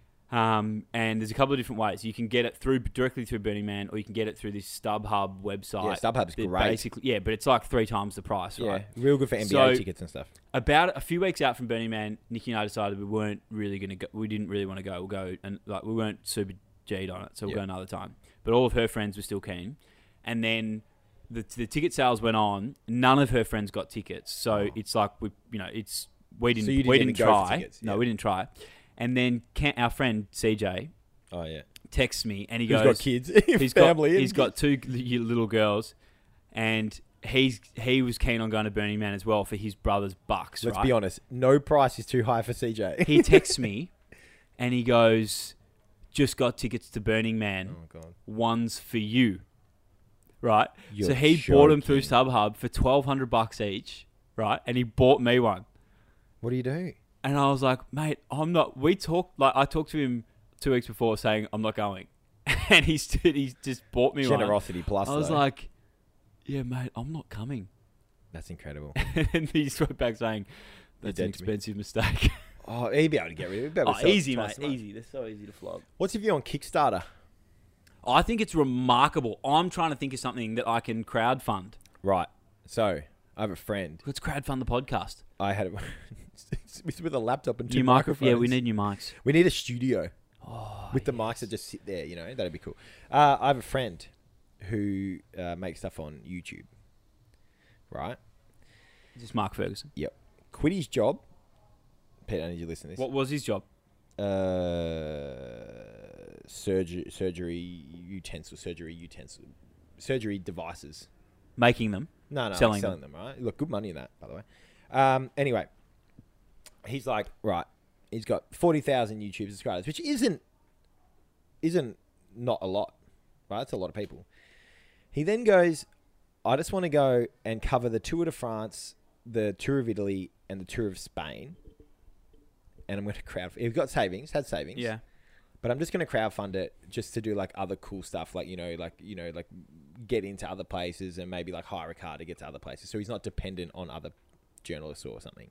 Speaker 2: Um, and there's a couple of different ways. You can get it through directly through Burning Man, or you can get it through this StubHub website.
Speaker 1: Yeah, StubHub's
Speaker 2: that
Speaker 1: great.
Speaker 2: Basically, yeah, but it's like three times the price,
Speaker 1: Yeah.
Speaker 2: right?
Speaker 1: Real good for N B A
Speaker 2: So-
Speaker 1: tickets and stuff.
Speaker 2: About a few weeks out from Burning Man, Nikki and I decided we weren't really going to go. We didn't really want to go. We'll go and like we weren't super G'd on it, so we'll
Speaker 1: Yeah.
Speaker 2: go another time. But all of her friends were still keen, and then the the ticket sales went on. None of her friends got tickets, so
Speaker 1: Oh.
Speaker 2: it's like we, you know, it's we didn't,
Speaker 1: So you didn't
Speaker 2: we
Speaker 1: even
Speaker 2: didn't
Speaker 1: go for
Speaker 2: try.
Speaker 1: tickets,
Speaker 2: No,
Speaker 1: yeah.
Speaker 2: we didn't try. And then Can, our friend C J
Speaker 1: Oh yeah.
Speaker 2: texts me, and he
Speaker 1: Who's
Speaker 2: goes,
Speaker 1: got kids?
Speaker 2: he's
Speaker 1: Family.
Speaker 2: got he's got two li- little girls, and he's he was keen on going to Burning Man as well for his brother's bucks.
Speaker 1: Let's
Speaker 2: right?
Speaker 1: be honest. No price is too high for C J.
Speaker 2: He texts me, and he goes, "Just got tickets to Burning Man.
Speaker 1: Oh god.
Speaker 2: One's for you." Right.
Speaker 1: You're
Speaker 2: so he bought them through
Speaker 1: joking.
Speaker 2: StubHub for twelve hundred bucks each. Right, and he bought me one.
Speaker 1: What do you do?
Speaker 2: And I was like, mate, I'm not. We talked like I talked to him two weeks before saying I'm not going, and he stood, he just bought me one.
Speaker 1: Generosity plus.
Speaker 2: I was
Speaker 1: though.
Speaker 2: like, yeah, mate, I'm not coming.
Speaker 1: that's incredible.
Speaker 2: And he just went back saying, that's an
Speaker 1: dead to me.
Speaker 2: expensive mistake.
Speaker 1: Oh, he'd be able to get rid of it. He'd be able to
Speaker 2: Oh,
Speaker 1: sell it
Speaker 2: easy,
Speaker 1: twice
Speaker 2: mate,
Speaker 1: as much.
Speaker 2: easy. They're so easy to flog.
Speaker 1: What's your view on Kickstarter?
Speaker 2: I think it's remarkable. I'm trying to think of something that I can crowdfund.
Speaker 1: Right. So I have a friend.
Speaker 2: Let's crowdfund the podcast.
Speaker 1: I had a, it's with a laptop and two
Speaker 2: New mic-
Speaker 1: microphones.
Speaker 2: Yeah, we need new mics.
Speaker 1: We need a studio
Speaker 2: Oh,
Speaker 1: with the mics that just sit there. You know, that'd be cool. Uh, I have a friend who uh, makes stuff on YouTube. Right.
Speaker 2: Is this Mark Ferguson?
Speaker 1: Quit his job. Pete, I need you to listen to this.
Speaker 2: What was his job?
Speaker 1: uh, surgery, surgery utensil, surgery utensil, surgery devices.
Speaker 2: Making them.
Speaker 1: No, no,
Speaker 2: Selling
Speaker 1: selling, selling them. Right? Look, good money in that, by the way. Um, anyway, he's like, right. He's got forty thousand YouTube subscribers, which isn't isn't not a lot, right? It's a lot of people. He then goes, I just want to go and cover the Tour de France, the Tour of Italy, and the Tour of Spain. And I'm going to crowd. He's got savings, had savings.
Speaker 2: Yeah.
Speaker 1: But I'm just going to crowdfund it just to do like other cool stuff, like, you know, like, you know, like get into other places and maybe like hire a car to get to other places. So he's not dependent on other journalists or something.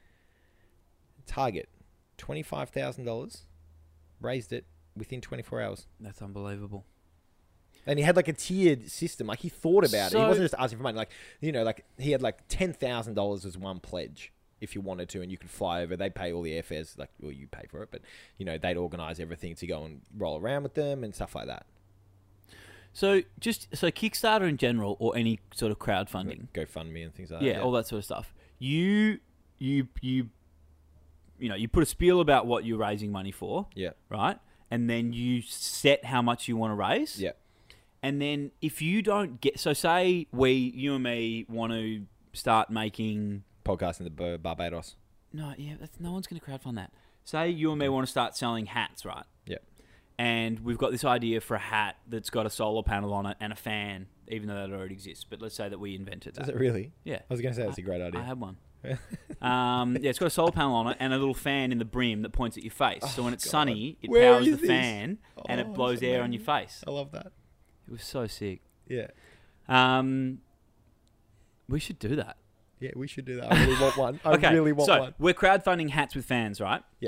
Speaker 1: Target, twenty-five thousand dollars. Raised it within twenty-four hours.
Speaker 2: That's unbelievable.
Speaker 1: And he had like a tiered system. Like he thought about it.
Speaker 2: So-
Speaker 1: He wasn't just asking for money. Like, you know, like he had like ten thousand dollars as one pledge if you wanted to, and you could fly over. They'd pay all the airfares, like, well, you pay for it, but, you know, they'd organize everything to go and roll around with them and stuff like that.
Speaker 2: So just so Kickstarter in general, or any sort of crowdfunding,
Speaker 1: GoFundMe and things like
Speaker 2: yeah,
Speaker 1: that.
Speaker 2: all that sort of stuff. You, you, you, you know, you put a spiel about what you're raising money for,
Speaker 1: Yeah.
Speaker 2: right? And then you set how much you want to raise.
Speaker 1: Yeah.
Speaker 2: And then if you don't get, so say we, you and me, want to start making.
Speaker 1: Podcast in the Bar- Barbados.
Speaker 2: No, yeah, that's, no one's going to crowdfund that. Say you and me want to start selling hats, right?
Speaker 1: Yeah.
Speaker 2: And we've got this idea for a hat that's got a solar panel on it and a fan, even though that already exists. But let's say that we invented that.
Speaker 1: Does it really?
Speaker 2: Yeah.
Speaker 1: I was going to say that's a great
Speaker 2: I
Speaker 1: idea.
Speaker 2: have one. um, yeah, it's got a solar panel on it and a little fan in the brim that points at your face.
Speaker 1: Oh,
Speaker 2: so when it's
Speaker 1: God.
Speaker 2: sunny, it
Speaker 1: Where
Speaker 2: powers
Speaker 1: is
Speaker 2: the
Speaker 1: this?
Speaker 2: fan and
Speaker 1: Oh,
Speaker 2: it blows
Speaker 1: that's
Speaker 2: air on your
Speaker 1: amazing.
Speaker 2: face.
Speaker 1: I love that.
Speaker 2: It was so sick.
Speaker 1: Yeah.
Speaker 2: Um, we should do that.
Speaker 1: Yeah, we should do that. I really want one. I
Speaker 2: okay,
Speaker 1: really want
Speaker 2: so
Speaker 1: one.
Speaker 2: we're crowdfunding hats with fans, right?
Speaker 1: Yeah.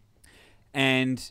Speaker 2: And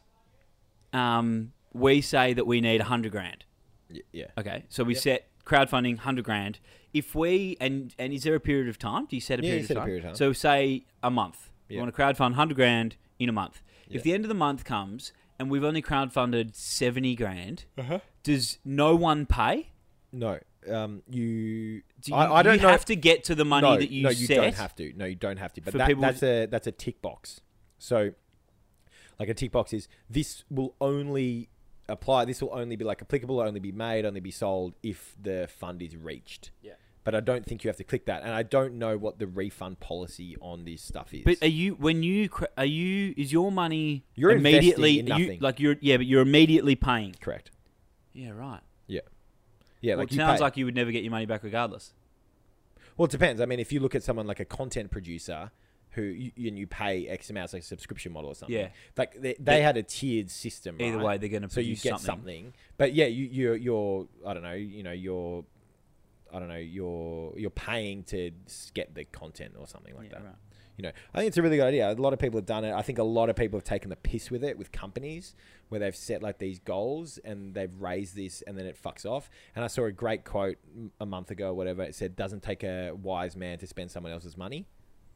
Speaker 2: um, we say that we need a hundred grand.
Speaker 1: Y- Yeah.
Speaker 2: Okay, so we
Speaker 1: Yep.
Speaker 2: set crowdfunding hundred grand. If we and and is there a period of time? Do you set a
Speaker 1: Yeah,
Speaker 2: period,
Speaker 1: you
Speaker 2: of,
Speaker 1: set a
Speaker 2: time?
Speaker 1: period of time.
Speaker 2: So say a month. We
Speaker 1: Yep.
Speaker 2: want to crowdfund hundred grand in a month.
Speaker 1: Yep.
Speaker 2: If the end of the month comes and we've only crowdfunded seventy grand,
Speaker 1: Uh-huh.
Speaker 2: does no one pay?
Speaker 1: No. Um, you...
Speaker 2: Do you,
Speaker 1: I, I don't
Speaker 2: you
Speaker 1: know.
Speaker 2: have to get to the money
Speaker 1: no,
Speaker 2: that you
Speaker 1: no, you
Speaker 2: set.
Speaker 1: don't have to. No, you don't have to. But
Speaker 2: for
Speaker 1: that,
Speaker 2: people
Speaker 1: that's a that's a tick box. So, like a tick box is this will only apply. This will only be like applicable. Only be made. Only be sold if the fund is reached.
Speaker 2: Yeah.
Speaker 1: But I don't think you have to click that, and I don't know what the refund policy on this stuff is.
Speaker 2: But are you when you cr- are you is your money
Speaker 1: You're
Speaker 2: immediately
Speaker 1: investing in
Speaker 2: you-
Speaker 1: nothing.
Speaker 2: like you're yeah, but you're immediately paying.
Speaker 1: Correct.
Speaker 2: Yeah, right.
Speaker 1: Yeah. Yeah.
Speaker 2: Well,
Speaker 1: like
Speaker 2: it
Speaker 1: you
Speaker 2: sounds
Speaker 1: pay.
Speaker 2: like you would never get your money back regardless.
Speaker 1: Well, it depends. I mean, if you look at someone like a content producer who you, and you pay X amount, it's like a subscription model or something.
Speaker 2: Yeah.
Speaker 1: Like they, they
Speaker 2: Yeah.
Speaker 1: had a tiered system.
Speaker 2: Either
Speaker 1: right?
Speaker 2: way, they're going to
Speaker 1: So you
Speaker 2: produce
Speaker 1: get
Speaker 2: something.
Speaker 1: something. But yeah, you you're, you're I don't know, you know, you're I don't know, you're you're paying to s- get the content or something like
Speaker 2: Yeah,
Speaker 1: that.
Speaker 2: right.
Speaker 1: You know, I think it's a really good idea. A lot of people have done it. I think a lot of people have taken the piss with it with companies where they've set like these goals and they've raised this and then it fucks off. And I saw a great quote m- a month ago or whatever. It said, "Doesn't take a wise man to spend someone else's money."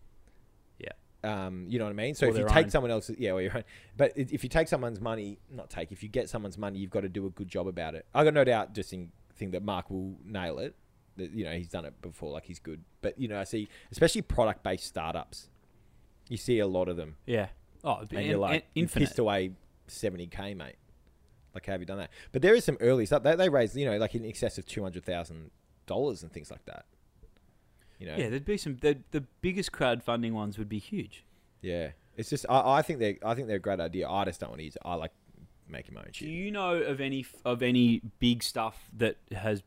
Speaker 2: Yeah.
Speaker 1: Um, you know what I mean? So
Speaker 2: Or
Speaker 1: if you
Speaker 2: their
Speaker 1: take
Speaker 2: own.
Speaker 1: someone else's, yeah, or your own. But i- if you take someone's money, not take, if you get someone's money, you've got to do a good job about it. I got no doubt, just in think that Mark will nail it. That, you know, he's done it before, like he's good. But you know, I see, especially product-based startups, you see a lot of them,
Speaker 2: Yeah. Oh,
Speaker 1: and,
Speaker 2: and,
Speaker 1: you're like,
Speaker 2: and
Speaker 1: you
Speaker 2: infinite.
Speaker 1: pissed away seventy k, mate. Like, how have you done that? But there is some early stuff. They they raised, you know, like in excess of two hundred thousand dollars and things like that. You know,
Speaker 2: Yeah, there'd be some. The, the biggest crowdfunding ones would be huge.
Speaker 1: yeah. It's just, I, I think they, I think they're a great idea. I just don't want to use it. I like making my own
Speaker 2: Do
Speaker 1: shit.
Speaker 2: you know of any of any big stuff that has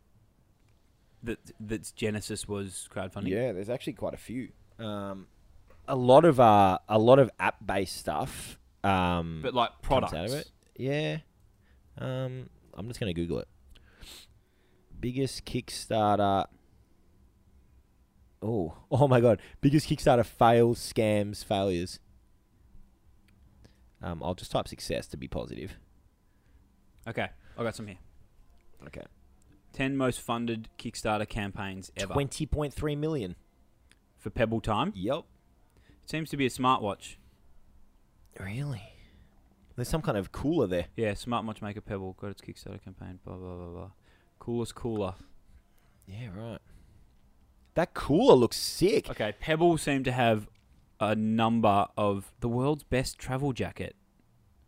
Speaker 2: that that's Genesis was crowdfunding?
Speaker 1: Yeah, there's actually quite a few. Um, a lot of uh, a lot of app-based stuff. Um,
Speaker 2: But like
Speaker 1: comes
Speaker 2: products.
Speaker 1: out of it. Yeah. Um, I'm just gonna Google it. Biggest Kickstarter. Oh, oh my God! Biggest Kickstarter fails, scams, failures. Um, I'll just type success to be positive.
Speaker 2: Okay, I got some here.
Speaker 1: Okay.
Speaker 2: Ten most funded Kickstarter campaigns ever
Speaker 1: Twenty point three million.
Speaker 2: for Pebble Time.
Speaker 1: Yep.
Speaker 2: Seems to be a smartwatch.
Speaker 1: Really? There's some kind of cooler there.
Speaker 2: Yeah, Smart Watchmaker Pebble got its Kickstarter campaign. Blah blah blah blah. Coolest cooler.
Speaker 1: Yeah, right. That cooler looks sick.
Speaker 2: Okay, Pebble seemed to have a number of the world's best travel jacket.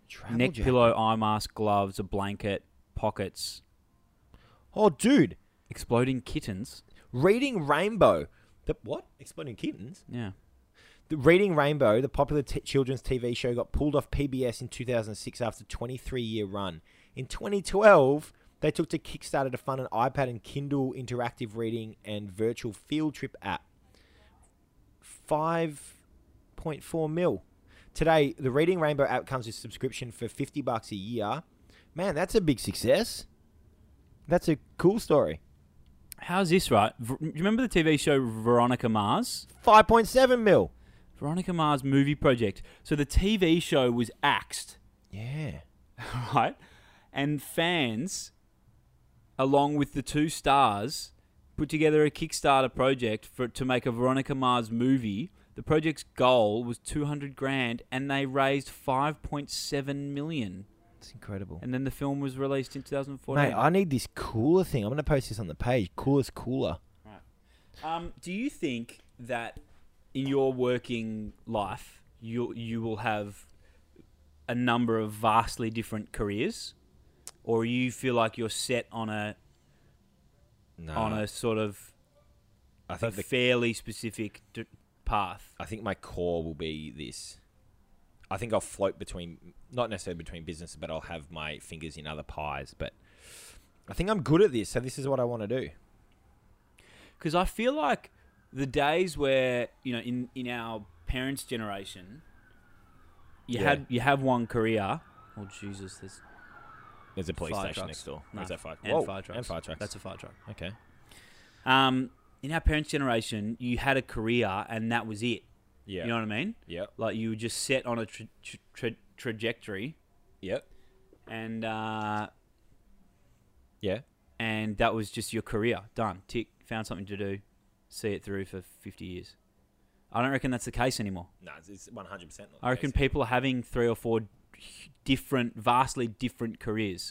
Speaker 1: Travel
Speaker 2: Neck
Speaker 1: jacket.
Speaker 2: pillow, eye mask, gloves, a blanket, pockets,
Speaker 1: Oh, dude.
Speaker 2: exploding kittens.
Speaker 1: Reading Rainbow. The what? Exploding Kittens?
Speaker 2: Yeah.
Speaker 1: The Reading Rainbow, the popular t- children's T V show, got pulled off P B S in two thousand six after a twenty-three year run. In twenty twelve, they took to Kickstarter to fund an iPad and Kindle interactive reading and virtual field trip app. five point four mil. Today, the Reading Rainbow app comes with subscription for fifty bucks a year. Man, that's a big success. That's a cool story.
Speaker 2: How's this, right? V- you remember the T V show Veronica Mars?
Speaker 1: five point seven mil.
Speaker 2: Veronica Mars movie project. So the T V show was axed,
Speaker 1: Yeah.
Speaker 2: right? And fans, along with the two stars, put together a Kickstarter project for to make a Veronica Mars movie. The project's goal was two hundred grand, and they raised five point seven million.
Speaker 1: It's incredible.
Speaker 2: And then the film was released in two thousand fourteen.
Speaker 1: Mate, I need this cooler thing. I'm going to post this on the page. Coolest cooler.
Speaker 2: Um, do you think that in your working life you you will have a number of vastly different careers, or you feel like you're set on a
Speaker 1: No.
Speaker 2: on a sort of
Speaker 1: I
Speaker 2: a
Speaker 1: think the,
Speaker 2: fairly specific d- path?
Speaker 1: I think my core will be this. I think I'll float between, not necessarily between businesses, but I'll have my fingers in other pies. But I think I'm good at this, so this is what I want to do.
Speaker 2: Because I feel like the days where, you know, in, in our parents' generation, you
Speaker 1: Yeah.
Speaker 2: had you have one career. Oh Jesus, there's
Speaker 1: There's a police
Speaker 2: Fire
Speaker 1: station
Speaker 2: trucks.
Speaker 1: next door.
Speaker 2: No,
Speaker 1: Or is that fire?
Speaker 2: and
Speaker 1: Whoa,
Speaker 2: fire trucks.
Speaker 1: And fire trucks.
Speaker 2: That's a fire truck.
Speaker 1: Okay.
Speaker 2: Um, in our parents' generation, you had a career and that was it.
Speaker 1: Yeah.
Speaker 2: You know what I mean?
Speaker 1: Yep.
Speaker 2: Like you were just set on a tra- tra- tra- trajectory,
Speaker 1: Yep.
Speaker 2: and uh,
Speaker 1: Yeah.
Speaker 2: and that was just your career. Done. Tick. Found something to do. See it through for fifty years. I don't reckon that's the case anymore.
Speaker 1: No, it's- it's one hundred percent not.
Speaker 2: I reckon people are having three or four different, vastly different careers.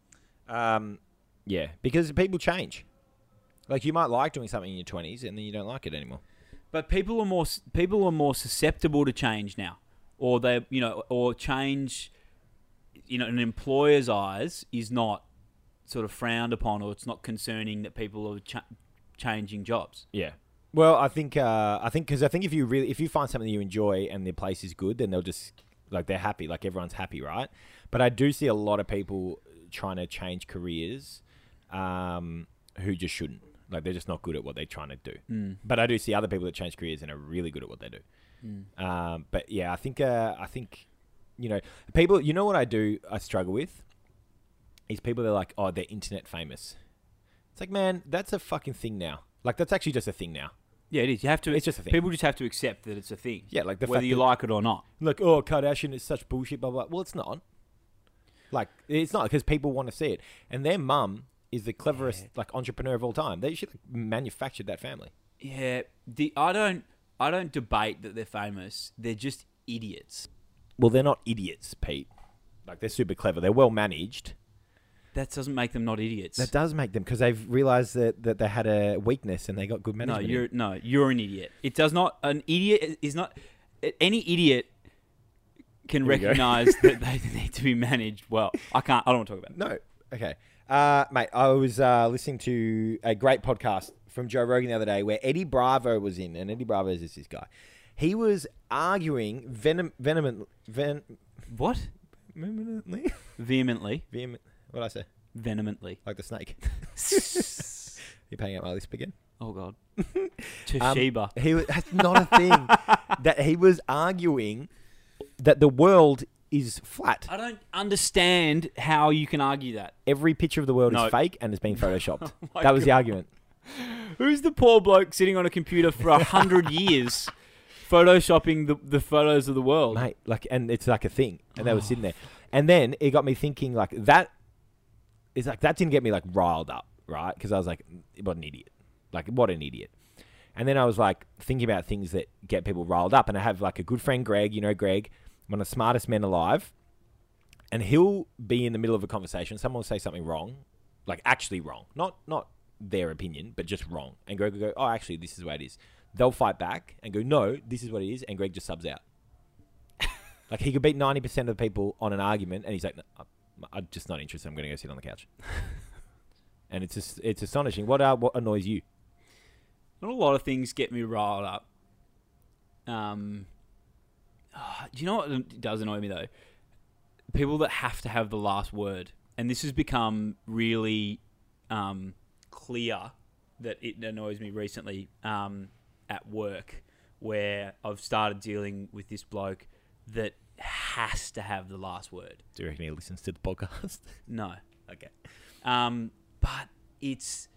Speaker 1: Um, yeah, because people change. Like you might like doing something in your twenties, and then you don't like it anymore.
Speaker 2: But people are more people are more susceptible to change now, or they you know or change. You know, in an employer's eyes, is not sort of frowned upon, or it's not concerning that people are cha- changing jobs.
Speaker 1: Yeah. Well, I think uh, I think because I think if you really if you find something you enjoy and the place is good, then they'll just like they're happy, like everyone's happy, right? But I do see a lot of people trying to change careers, um, who just shouldn't. Like they're just not good at what they're trying to do.
Speaker 2: Mm.
Speaker 1: But I do see other people that change careers and are really good at what they do.
Speaker 2: Mm.
Speaker 1: Um, but yeah, I think uh, I think you know people. You know what I do? I struggle with is people that are like, oh, they're internet famous. It's like, man, that's a fucking thing now. Like that's actually just a thing now.
Speaker 2: Yeah, it is. You have to.
Speaker 1: It's just a thing.
Speaker 2: People just have to accept that it's a thing.
Speaker 1: Yeah, like the
Speaker 2: whether
Speaker 1: fact
Speaker 2: you
Speaker 1: that-
Speaker 2: like it or not.
Speaker 1: Like, oh, Kardashian is such bullshit, blah, blah. Well, it's not. Like, it's not because people want to see it. And their mum is the cleverest,
Speaker 2: Yeah. like,
Speaker 1: entrepreneur of all time. They should like, manufactured that family.
Speaker 2: Yeah, the I don't I don't debate that they're famous. They're just idiots.
Speaker 1: Well, they're not idiots, Pete. Like, they're super clever. They're well managed.
Speaker 2: That doesn't make them not idiots.
Speaker 1: That does make them, because they've realized that, that they had a weakness and they got good
Speaker 2: no,
Speaker 1: management.
Speaker 2: you're no, you're an idiot. It does not. An idiot is not. Any idiot can
Speaker 1: Here we go.
Speaker 2: recognize that they need to be managed well. I can't. I don't want to talk about it.
Speaker 1: No. Okay. Uh, mate, I was uh, listening to a great podcast from Joe Rogan the other day where Eddie Bravo was in, and Eddie Bravo is this guy. He was arguing venom, venom, ven,
Speaker 2: What?
Speaker 1: vehemently,
Speaker 2: Vehemently.
Speaker 1: vehement. What did I say?
Speaker 2: Vehemently.
Speaker 1: Like the snake. You're paying out my lisp again.
Speaker 2: Oh God.
Speaker 1: Um,
Speaker 2: Toshiba.
Speaker 1: He was, that's not a thing. That he was arguing that the world is flat.
Speaker 2: I don't understand how you can argue that.
Speaker 1: Every picture of the world
Speaker 2: No.
Speaker 1: is fake and has been photoshopped.
Speaker 2: Oh my
Speaker 1: that was the
Speaker 2: God.
Speaker 1: argument.
Speaker 2: Who's the poor bloke sitting on a computer for a hundred years, photoshopping the, the photos of the world?
Speaker 1: Mate, like, and it's like a thing, and they were sitting there, and then it got me thinking, like that is like that didn't get me like riled up, right? Because I was like, what an idiot, like what an idiot. And then I was like thinking about things that get people riled up, and I have like a good friend, Greg. You know, Greg, one of the smartest men alive, and he'll be in the middle of a conversation. Someone will say something wrong, like actually wrong, not not their opinion, but just wrong. And Greg will go, oh, actually, this is the way it is. They'll fight back and go, no, this is what it is, and Greg just subs out. Like he could beat ninety percent of the people on an argument, and he's like, no, I'm, I'm just not interested. I'm going to go sit on the couch. And it's just, it's astonishing. What uh, what annoys you?
Speaker 2: Not a lot of things get me riled up. Um, ah, do you know what does annoy me though? People that have to have the last word, and this has become really um, clear that it annoys me recently um, at work, where I've started dealing with this bloke that has to have the last word.
Speaker 1: Do you reckon he listens to the podcast?
Speaker 2: No.
Speaker 1: Okay.
Speaker 2: Um, but it's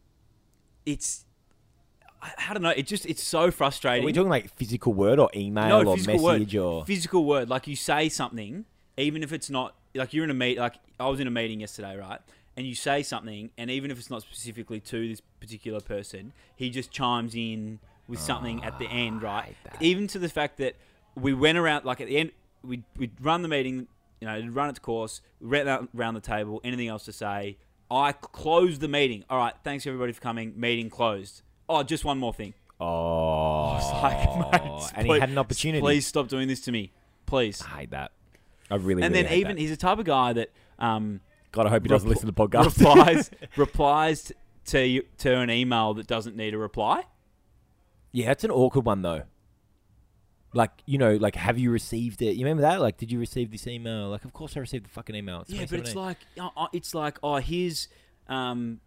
Speaker 2: it's I, I don't know. It just it's so frustrating.
Speaker 1: Are we talking like physical word or email
Speaker 2: no,
Speaker 1: or
Speaker 2: physical
Speaker 1: message
Speaker 2: word.
Speaker 1: or
Speaker 2: Physical word? Like you say something, even if it's not like you're in a meet. Like I was in a meeting yesterday, right? And you say something, and even if it's not specifically to this particular person, he just chimes in with something at the end, right? Even to the fact that we went around, like at the end, we we run the meeting, you know, run its course, we ran around the table. Anything else to say? I closed the meeting. All right, thanks everybody for coming. Meeting closed. Oh, just one more thing.
Speaker 1: Oh,
Speaker 2: It's like, mate,
Speaker 1: and
Speaker 2: please,
Speaker 1: he had an opportunity.
Speaker 2: Please stop doing this to me, please.
Speaker 1: I hate that. I really,
Speaker 2: And
Speaker 1: really
Speaker 2: then
Speaker 1: hate
Speaker 2: even
Speaker 1: that.
Speaker 2: he's the type of guy that um,
Speaker 1: God, I hope he doesn't
Speaker 2: repl-
Speaker 1: listen to the podcast.
Speaker 2: replies replies to you, to an email that doesn't need a reply.
Speaker 1: Yeah, it's an awkward one though. Like, you know, like, have you received it? You remember that? Like, did you receive this email? Like, of course I received the fucking email. It's
Speaker 2: Yeah, but it's
Speaker 1: twenty seventeen.
Speaker 2: like uh, uh, it's like oh here's um,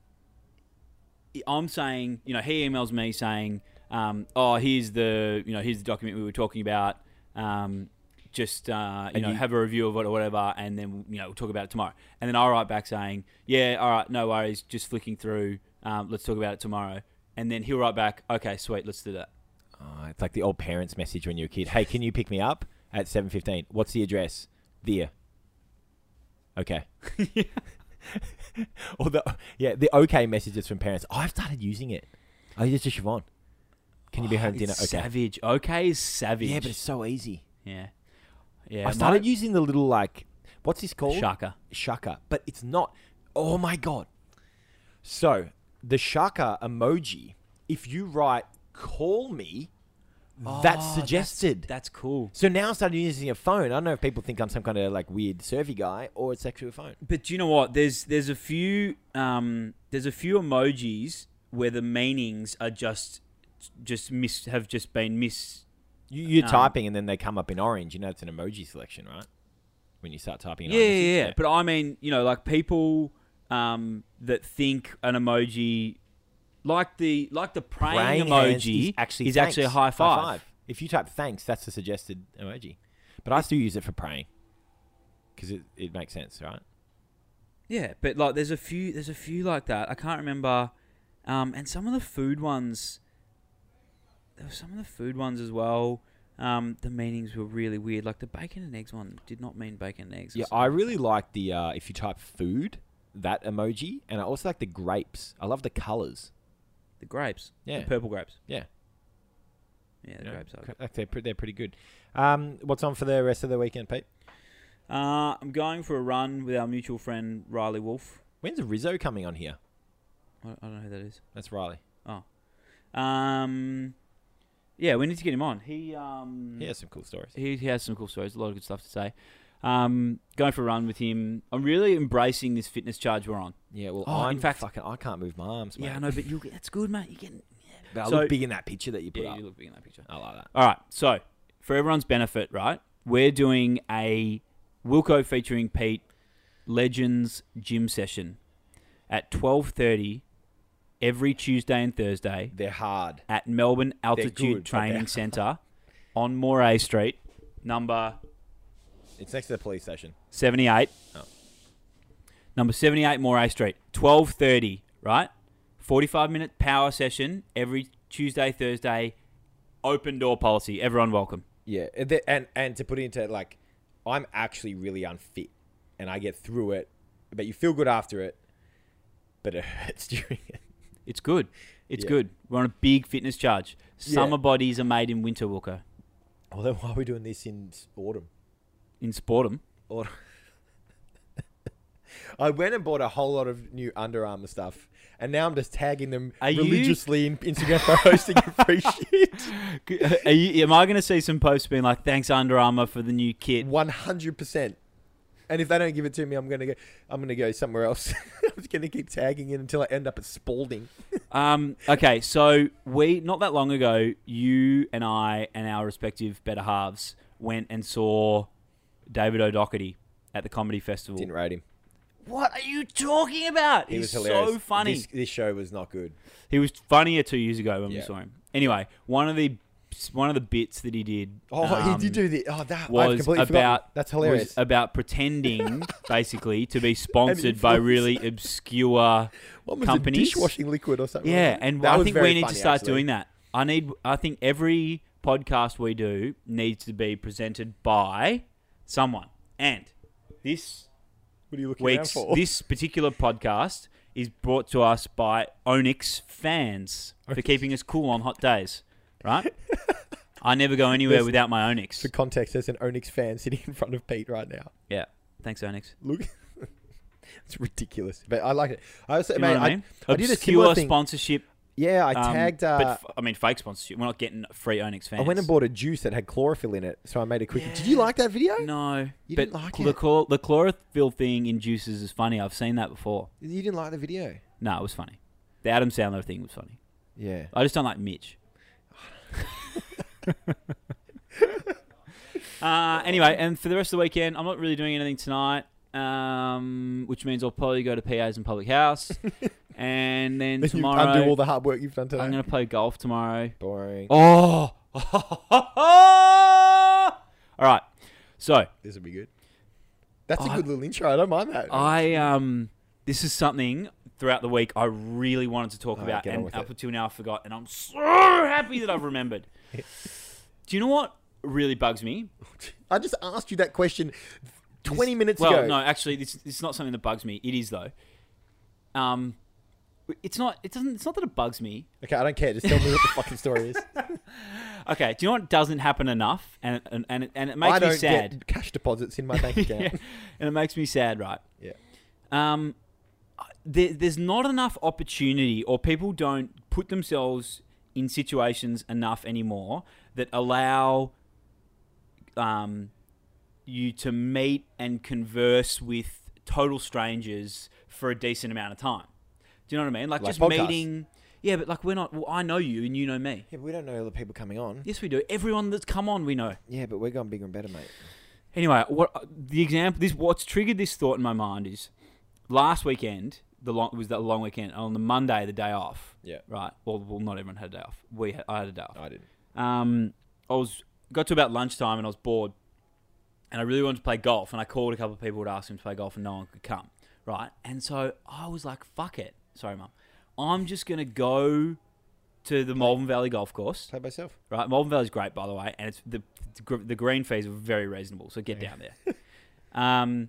Speaker 2: I'm saying you know he emails me saying um, oh here's the you know here's the document we were talking about um, just uh, you
Speaker 1: And
Speaker 2: know
Speaker 1: you-
Speaker 2: have a review of it or whatever, and then you know we'll talk about it tomorrow. And then I write back saying yeah all right no worries, just flicking through, um, let's talk about it tomorrow. And then he'll write back okay sweet, let's do that.
Speaker 1: Oh, it's like the old parents' message when you're a kid. Hey, can you pick me up at seven fifteen? What's the address? There. Okay. Or the yeah, the okay messages from parents. I've started using it. I use it to Siobhan. Can you be
Speaker 2: Oh,
Speaker 1: home
Speaker 2: it's
Speaker 1: dinner? Okay.
Speaker 2: Savage. Okay is savage.
Speaker 1: Yeah, but it's so easy.
Speaker 2: yeah yeah.
Speaker 1: I started
Speaker 2: my-
Speaker 1: using the little like, what's this called?
Speaker 2: Shaka.
Speaker 1: Shaka, but it's not. Oh my god! So the Shaka emoji, if you write "call me," that's
Speaker 2: Oh,
Speaker 1: suggested.
Speaker 2: That's cool.
Speaker 1: So now I started using a phone. I don't know if people think I'm some kind of like weird surfy guy or it's actually a phone.
Speaker 2: But do you know what? There's there's a few um there's a few emojis where the meanings are just just mis have just been mis.
Speaker 1: You, you're
Speaker 2: Um,
Speaker 1: typing and then they come up in orange. You know, it's an emoji selection, right? When you start typing. in
Speaker 2: Yeah, yeah,
Speaker 1: iMessage,
Speaker 2: yeah. But I mean, you know, like people um that think an emoji like the like the praying,
Speaker 1: Praying hands
Speaker 2: emoji
Speaker 1: is actually
Speaker 2: is actually a
Speaker 1: thanks.
Speaker 2: high five.
Speaker 1: If you type thanks, that's the suggested emoji. But I still use it for praying because it, it makes sense, right?
Speaker 2: Yeah, but like there's a few there's a few like that. I can't remember um and some of the food ones there were some of the food ones as well. Um, the meanings were really weird. Like the bacon and eggs one did not mean bacon and eggs. or
Speaker 1: Yeah,
Speaker 2: something.
Speaker 1: I really like the uh, if you type food, that emoji, and I also like the grapes. I love the colors.
Speaker 2: The grapes.
Speaker 1: Yeah.
Speaker 2: The purple grapes.
Speaker 1: Yeah,
Speaker 2: Yeah, the
Speaker 1: you know,
Speaker 2: grapes are.
Speaker 1: c- like they're, pre- they're pretty good. Um, what's on for the rest of the weekend, Pete?
Speaker 2: Uh, I'm going for a run with our mutual friend Riley Wolf.
Speaker 1: When's Rizzo coming on here?
Speaker 2: I, I don't know who that is.
Speaker 1: That's Riley.
Speaker 2: Um, yeah, we need to get him on. He um
Speaker 1: He has some cool stories.
Speaker 2: he, he has some cool stories. A lot of good stuff to say. Um, going for a run with him. I'm really embracing this fitness charge we're on.
Speaker 1: Yeah, well,
Speaker 2: Oh, in
Speaker 1: I'm
Speaker 2: fact-
Speaker 1: fucking. I can't move my arms, mate.
Speaker 2: Yeah, I know, but you that's good, mate. You getting
Speaker 1: But I
Speaker 2: So-
Speaker 1: look big in that picture that you put
Speaker 2: yeah,
Speaker 1: up.
Speaker 2: you look big in that picture.
Speaker 1: I like that.
Speaker 2: All right, so for everyone's benefit, right, we're doing a Wilco featuring Pete Legends gym session at twelve thirty every Tuesday and Thursday
Speaker 1: They're hard.
Speaker 2: at Melbourne
Speaker 1: good,
Speaker 2: Altitude
Speaker 1: but
Speaker 2: Training
Speaker 1: they're-
Speaker 2: Centre on Moray Street, number
Speaker 1: It's next to the police station.
Speaker 2: seventy-eight.
Speaker 1: Oh.
Speaker 2: Number seventy-eight Moray Street, twelve thirty, right? forty-five minute power session every Tuesday, Thursday. Open door policy. Everyone welcome.
Speaker 1: Yeah, and, the- and and to put it into like, I'm actually really unfit, and I get through it, but you feel good after it, but it hurts during it.
Speaker 2: It's good. It's
Speaker 1: Yeah.
Speaker 2: good. We're on a big fitness charge. Summer
Speaker 1: Yeah.
Speaker 2: bodies are made in winter, Wilco.
Speaker 1: Well, then why are we doing this in s- autumn?
Speaker 2: In Sportum.
Speaker 1: Autumn. I went and bought a whole lot of new Under Armour stuff, and now I'm just tagging them
Speaker 2: Are you-
Speaker 1: religiously in Instagram for hosting free shit.
Speaker 2: Are you, am I going to see some posts being like, "Thanks Under Armour for the new kit"?
Speaker 1: One hundred percent. And if they don't give it to me, I'm gonna go. I'm gonna go somewhere else. I'm just gonna keep tagging it until I end up at Spalding.
Speaker 2: Um, okay, so we not that long ago, you and I and our respective better halves went and saw David O'Doherty at the comedy festival.
Speaker 1: Didn't rate him.
Speaker 2: What are you talking about?
Speaker 1: He
Speaker 2: He's
Speaker 1: was hilarious.
Speaker 2: so funny.
Speaker 1: This, this show was not good.
Speaker 2: He was funnier two years ago when we
Speaker 1: Yeah.
Speaker 2: saw him. Anyway, one of the one of the bits that he did.
Speaker 1: Oh,
Speaker 2: um,
Speaker 1: he did do the. Oh, that I've
Speaker 2: was
Speaker 1: completely
Speaker 2: about
Speaker 1: forgotten. That's hilarious.
Speaker 2: was about pretending basically to be sponsored
Speaker 1: influencer.
Speaker 2: by really obscure
Speaker 1: what was
Speaker 2: companies.
Speaker 1: it, dishwashing liquid or something?
Speaker 2: Yeah,
Speaker 1: like that?
Speaker 2: and
Speaker 1: That
Speaker 2: I
Speaker 1: was
Speaker 2: think
Speaker 1: very
Speaker 2: we need to
Speaker 1: funny,
Speaker 2: start
Speaker 1: actually.
Speaker 2: doing that. I need. I think every podcast we do needs to be presented by someone. And this
Speaker 1: What are you looking around
Speaker 2: week's
Speaker 1: for?
Speaker 2: this particular podcast is brought to us by Onyx fans for keeping us cool on hot days. Right? I never go anywhere
Speaker 1: There's-
Speaker 2: without my Onyx.
Speaker 1: For context, there's an Onyx fan sitting in front of Pete right now.
Speaker 2: Yeah. Thanks, Onyx.
Speaker 1: Look, it's ridiculous, but I like it. I also,
Speaker 2: Do you know
Speaker 1: mate,
Speaker 2: what I mean?
Speaker 1: I, I did a similar
Speaker 2: Obscure
Speaker 1: thing.
Speaker 2: sponsorship.
Speaker 1: Yeah, I
Speaker 2: um,
Speaker 1: tagged. Uh,
Speaker 2: but f- I mean, fake sponsorship. We're not getting free Onyx fans.
Speaker 1: I went and bought a juice that had chlorophyll in it, so I made a quick. Did you like that video?
Speaker 2: No,
Speaker 1: You
Speaker 2: but
Speaker 1: didn't like
Speaker 2: the,
Speaker 1: it?
Speaker 2: chlor- the chlorophyll thing in juices is funny. I've seen that before.
Speaker 1: You didn't like the video?
Speaker 2: No, it was funny. The Adam Sandler thing was funny.
Speaker 1: Yeah.
Speaker 2: I just don't like Mitch. uh, anyway, and for the rest of the weekend, I'm not really doing anything tonight, um, which means I'll probably go to P A's and Public House. And then
Speaker 1: You
Speaker 2: tomorrow,
Speaker 1: undo all the hard work you've done today.
Speaker 2: I'm going to play golf tomorrow.
Speaker 1: Boring.
Speaker 2: Oh! All right. So,
Speaker 1: This will be good. That's a
Speaker 2: I-
Speaker 1: good little intro. I don't mind that.
Speaker 2: I um, this is something throughout the week I really wanted to talk
Speaker 1: All right,
Speaker 2: about,
Speaker 1: get on
Speaker 2: and
Speaker 1: with
Speaker 2: up
Speaker 1: it.
Speaker 2: until now I forgot, and I'm so happy that I've remembered. Do you know what really bugs me?
Speaker 1: I just asked you that question twenty minutes
Speaker 2: well,
Speaker 1: ago.
Speaker 2: no, actually, this this is not something that bugs me. It is though. Um, it's not. It doesn't. It's not that it bugs me.
Speaker 1: Okay, I don't care. Just tell me what the fucking story is.
Speaker 2: Okay. Do you know what doesn't happen enough, and and and it, and it makes
Speaker 1: I don't
Speaker 2: me sad.
Speaker 1: get cash deposits in my bank account.
Speaker 2: Yeah, and it makes me sad, right?
Speaker 1: Yeah.
Speaker 2: Um, there, there's not enough opportunity, or people don't put themselves in situations enough anymore that allow um, you to meet and converse with total strangers for a decent amount of time. Do you know what I mean? Like,
Speaker 1: Like
Speaker 2: just
Speaker 1: podcasts.
Speaker 2: meeting. Yeah, but like we're not. Well, I know you and you know me.
Speaker 1: Yeah, but we don't know the people coming on.
Speaker 2: Yes, we do. Everyone that's come on, we know.
Speaker 1: Yeah, but we're going bigger and better, mate.
Speaker 2: Anyway, what the example? This what's triggered this thought in my mind is last weekend. The long was that long weekend on the Monday, the day off.
Speaker 1: Yeah.
Speaker 2: Right. Well, well, not everyone had a day off. We had, I had a day off.
Speaker 1: I didn't.
Speaker 2: Um, I was got to about lunchtime and I was bored, and I really wanted to play golf. And I called a couple of people to ask them to play golf, and no one could come. Right. And so I was like, "Fuck it." Sorry, Mum. I'm just gonna go to the Malvern Valley Golf Course.
Speaker 1: Play by myself.
Speaker 2: Right. Malvern Valley's great, by the way, and it's the the green fees are very reasonable. So get
Speaker 1: Yeah.
Speaker 2: down there. um,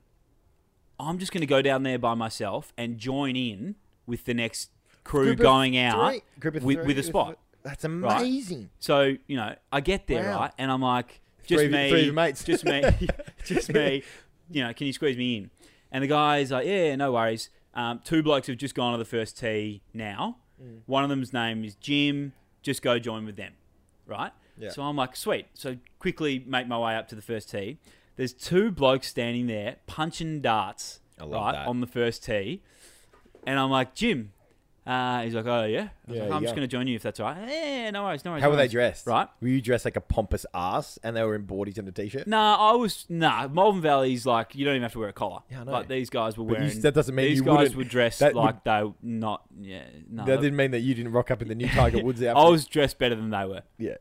Speaker 2: I'm just gonna go down there by myself and join in with the next crew
Speaker 1: Group of
Speaker 2: going out.
Speaker 1: three. Group of
Speaker 2: with-
Speaker 1: three,
Speaker 2: with a
Speaker 1: group
Speaker 2: spot.
Speaker 1: of- That's amazing.
Speaker 2: So, you know, I get there,
Speaker 1: Wow.
Speaker 2: right? And I'm like, just
Speaker 1: Three of-
Speaker 2: me.
Speaker 1: three of your mates.
Speaker 2: Just me. just me. You know, can you squeeze me in? And the guy's like, yeah, no worries. Um, two blokes have just gone to the first tee now.
Speaker 1: Mm.
Speaker 2: One of them's name is Jim. Just go join with them. Right?
Speaker 1: Yeah.
Speaker 2: So I'm like, sweet. So quickly make my way up to the first tee. There's two blokes standing there punching darts,
Speaker 1: I love
Speaker 2: right,
Speaker 1: that.
Speaker 2: on the first tee. And I'm like, Jim. Uh, he's like, oh, yeah? I was
Speaker 1: Yeah,
Speaker 2: like, I'm
Speaker 1: you
Speaker 2: just
Speaker 1: go.
Speaker 2: going to join you if that's all right. Yeah, no worries, no worries.
Speaker 1: How
Speaker 2: no
Speaker 1: were they
Speaker 2: worries.
Speaker 1: dressed?
Speaker 2: Right?
Speaker 1: Were you dressed like a pompous ass and they were in boardies and a t-shirt?
Speaker 2: Nah, I was nah. Malvern Valley's like you don't even have to wear a collar.
Speaker 1: Yeah, I know.
Speaker 2: Like these guys were
Speaker 1: But you-
Speaker 2: wearing.
Speaker 1: that doesn't mean
Speaker 2: these
Speaker 1: you
Speaker 2: guys
Speaker 1: wouldn't-
Speaker 2: were dressed
Speaker 1: that
Speaker 2: like they were not. Yeah, no.
Speaker 1: that didn't mean that you didn't rock up in the new Tiger Woods outfit.
Speaker 2: I was dressed better than they were.
Speaker 1: Yeah.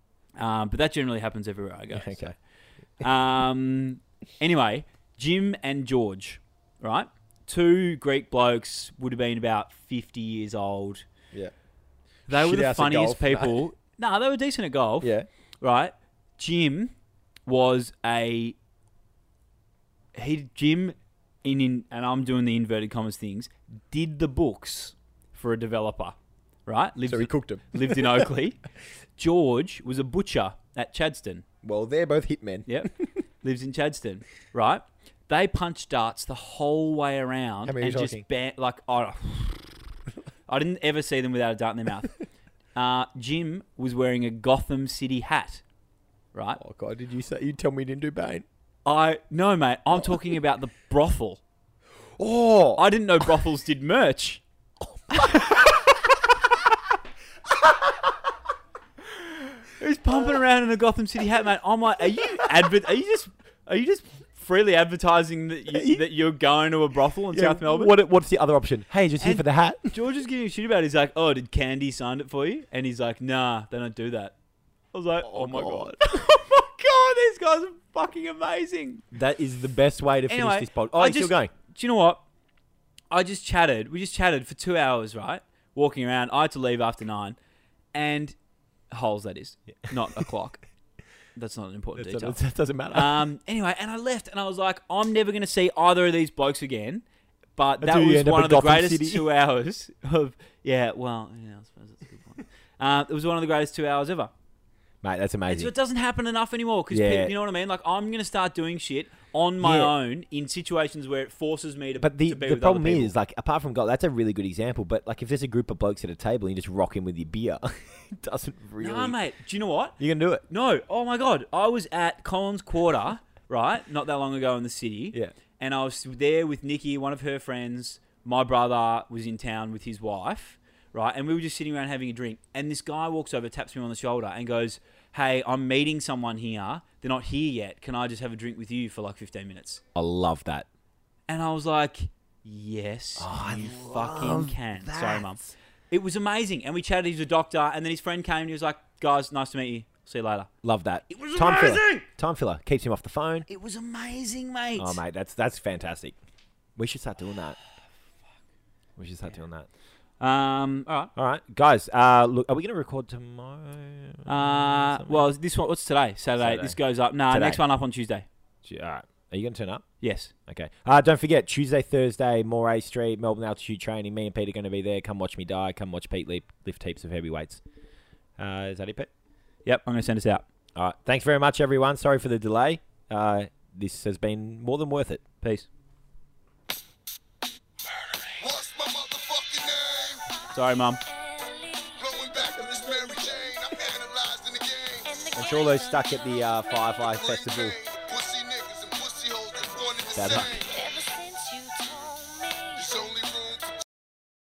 Speaker 2: Um, but that generally happens everywhere I go.
Speaker 1: Yeah, okay.
Speaker 2: so. Um. Anyway, Jim and George, right? Two Greek blokes would have been about fifty years old.
Speaker 1: Yeah.
Speaker 2: They were
Speaker 1: Shit
Speaker 2: the
Speaker 1: house at
Speaker 2: funniest
Speaker 1: golf, mate.
Speaker 2: people. No, they were decent at golf.
Speaker 1: Yeah.
Speaker 2: Right? Jim was a he Jim in, in and I'm doing the inverted commas things, did the books for a developer. Right? Lived,
Speaker 1: So he cooked them.
Speaker 2: lived in Oakley. George was a butcher at Chadston.
Speaker 1: Well, they're both hitmen.
Speaker 2: Yep. Lives in Chadston. Right? They punched darts the whole way around
Speaker 1: How many are
Speaker 2: and
Speaker 1: you
Speaker 2: just
Speaker 1: talking?
Speaker 2: ban- like oh, I didn't ever see them without a dart in their mouth. Uh, Jim was wearing a Gotham City hat, right?
Speaker 1: Oh God, did you say you tell me you didn't do Bane?
Speaker 2: I no, mate. I'm talking about the brothel.
Speaker 1: Oh,
Speaker 2: I didn't know brothels did merch. He's pumping around in a Gotham City hat, mate. I'm like, are you adver- Are you just? Are you just freely advertising that you, that you're going to a brothel in
Speaker 1: yeah,
Speaker 2: South Melbourne?
Speaker 1: What? What's the other option? Hey, just here
Speaker 2: And-
Speaker 1: for the hat.
Speaker 2: George is giving a shit about it. He's like, oh, did Candy sign it for you? And he's like, nah, they don't do that. I was like, oh, my God. oh my God, these guys are fucking amazing.
Speaker 1: That is the best way to finish
Speaker 2: Anyway,
Speaker 1: this pod. Oh,
Speaker 2: I
Speaker 1: you're still
Speaker 2: just-
Speaker 1: going?
Speaker 2: Do you know what? I just chatted. We just chatted for two hours, right? Walking around. I had to leave after nine. And holes, that is. Not a clock. That's not an important
Speaker 1: That
Speaker 2: detail.
Speaker 1: doesn't, doesn't matter.
Speaker 2: Um, anyway, and I left, and I was like, I'm never going to see either of these blokes again. But that
Speaker 1: Until you
Speaker 2: was
Speaker 1: end up
Speaker 2: one
Speaker 1: in
Speaker 2: of the
Speaker 1: Gotham
Speaker 2: greatest
Speaker 1: City.
Speaker 2: two hours of... Yeah, well, yeah, I suppose that's a good point. Uh, it was one of the greatest two hours ever.
Speaker 1: Mate, that's
Speaker 2: And so
Speaker 1: amazing.
Speaker 2: it doesn't happen enough anymore because
Speaker 1: Yeah.
Speaker 2: you know what I mean. Like I'm going to start doing shit on my
Speaker 1: Yeah.
Speaker 2: own in situations where it forces me to.
Speaker 1: But the,
Speaker 2: to be
Speaker 1: the
Speaker 2: with
Speaker 1: problem
Speaker 2: other people.
Speaker 1: is, like, apart from golf, that's a really good example. But, like, if there's a group of blokes at a table and you just rock in with your beer, it doesn't really...
Speaker 2: Nah, mate. Do you know what?
Speaker 1: You can do it.
Speaker 2: No. Oh my god. I was at Collins Quarter, right? Not that long ago in the city.
Speaker 1: Yeah.
Speaker 2: And I was there with Nikki, one of her friends. My brother was in town with his wife, right? And we were just sitting around having a drink. And this guy walks over, taps me on the shoulder, and goes, "Hey, I'm meeting someone here. They're not here yet. Can I just have a drink with you for like fifteen minutes?"
Speaker 1: I love that.
Speaker 2: And I was like, "Yes,
Speaker 1: Oh,
Speaker 2: you
Speaker 1: I
Speaker 2: fucking
Speaker 1: love
Speaker 2: can."
Speaker 1: that.
Speaker 2: Sorry, mum. It was amazing. And we chatted. He's a doctor. And then his friend came and he was like, "Guys, nice to meet you. See you later."
Speaker 1: Love that.
Speaker 2: It was
Speaker 1: Time filler.
Speaker 2: amazing.
Speaker 1: Time filler. Keeps him off the phone.
Speaker 2: It was amazing, mate.
Speaker 1: Oh, mate, that's that's fantastic. We should start doing that. We should start doing that.
Speaker 2: Um, all right.
Speaker 1: All right, guys. Uh, look, are we going to record tomorrow?
Speaker 2: Uh,
Speaker 1: Something?
Speaker 2: well, this one. What's today? Saturday.
Speaker 1: Saturday.
Speaker 2: This goes up. Nah,
Speaker 1: Today.
Speaker 2: next one up on Tuesday.
Speaker 1: Gee, all right. Are you going to turn up?
Speaker 2: Yes.
Speaker 1: Okay. Uh, don't forget, Tuesday, Thursday, Moray Street, Melbourne Altitude Training. Me and Pete are going to be there. Come watch me die. Come watch Pete lift, lift heaps of heavy weights. Uh, is that it, Pete?
Speaker 2: Yep. I'm going to send us out.
Speaker 1: All right. Thanks very much, everyone. Sorry for the delay. Uh, this has been more than worth it.
Speaker 2: Peace.
Speaker 4: What's my motherfucking name?
Speaker 2: Sorry, mum.
Speaker 4: Blowing back on this Mary Jane. I'm analyzing the game.
Speaker 1: I'm sure those stuck at the uh, Firefly Festival.
Speaker 4: Pussy niggas and pussy hoes, they born in the
Speaker 1: Bad luck.
Speaker 4: same.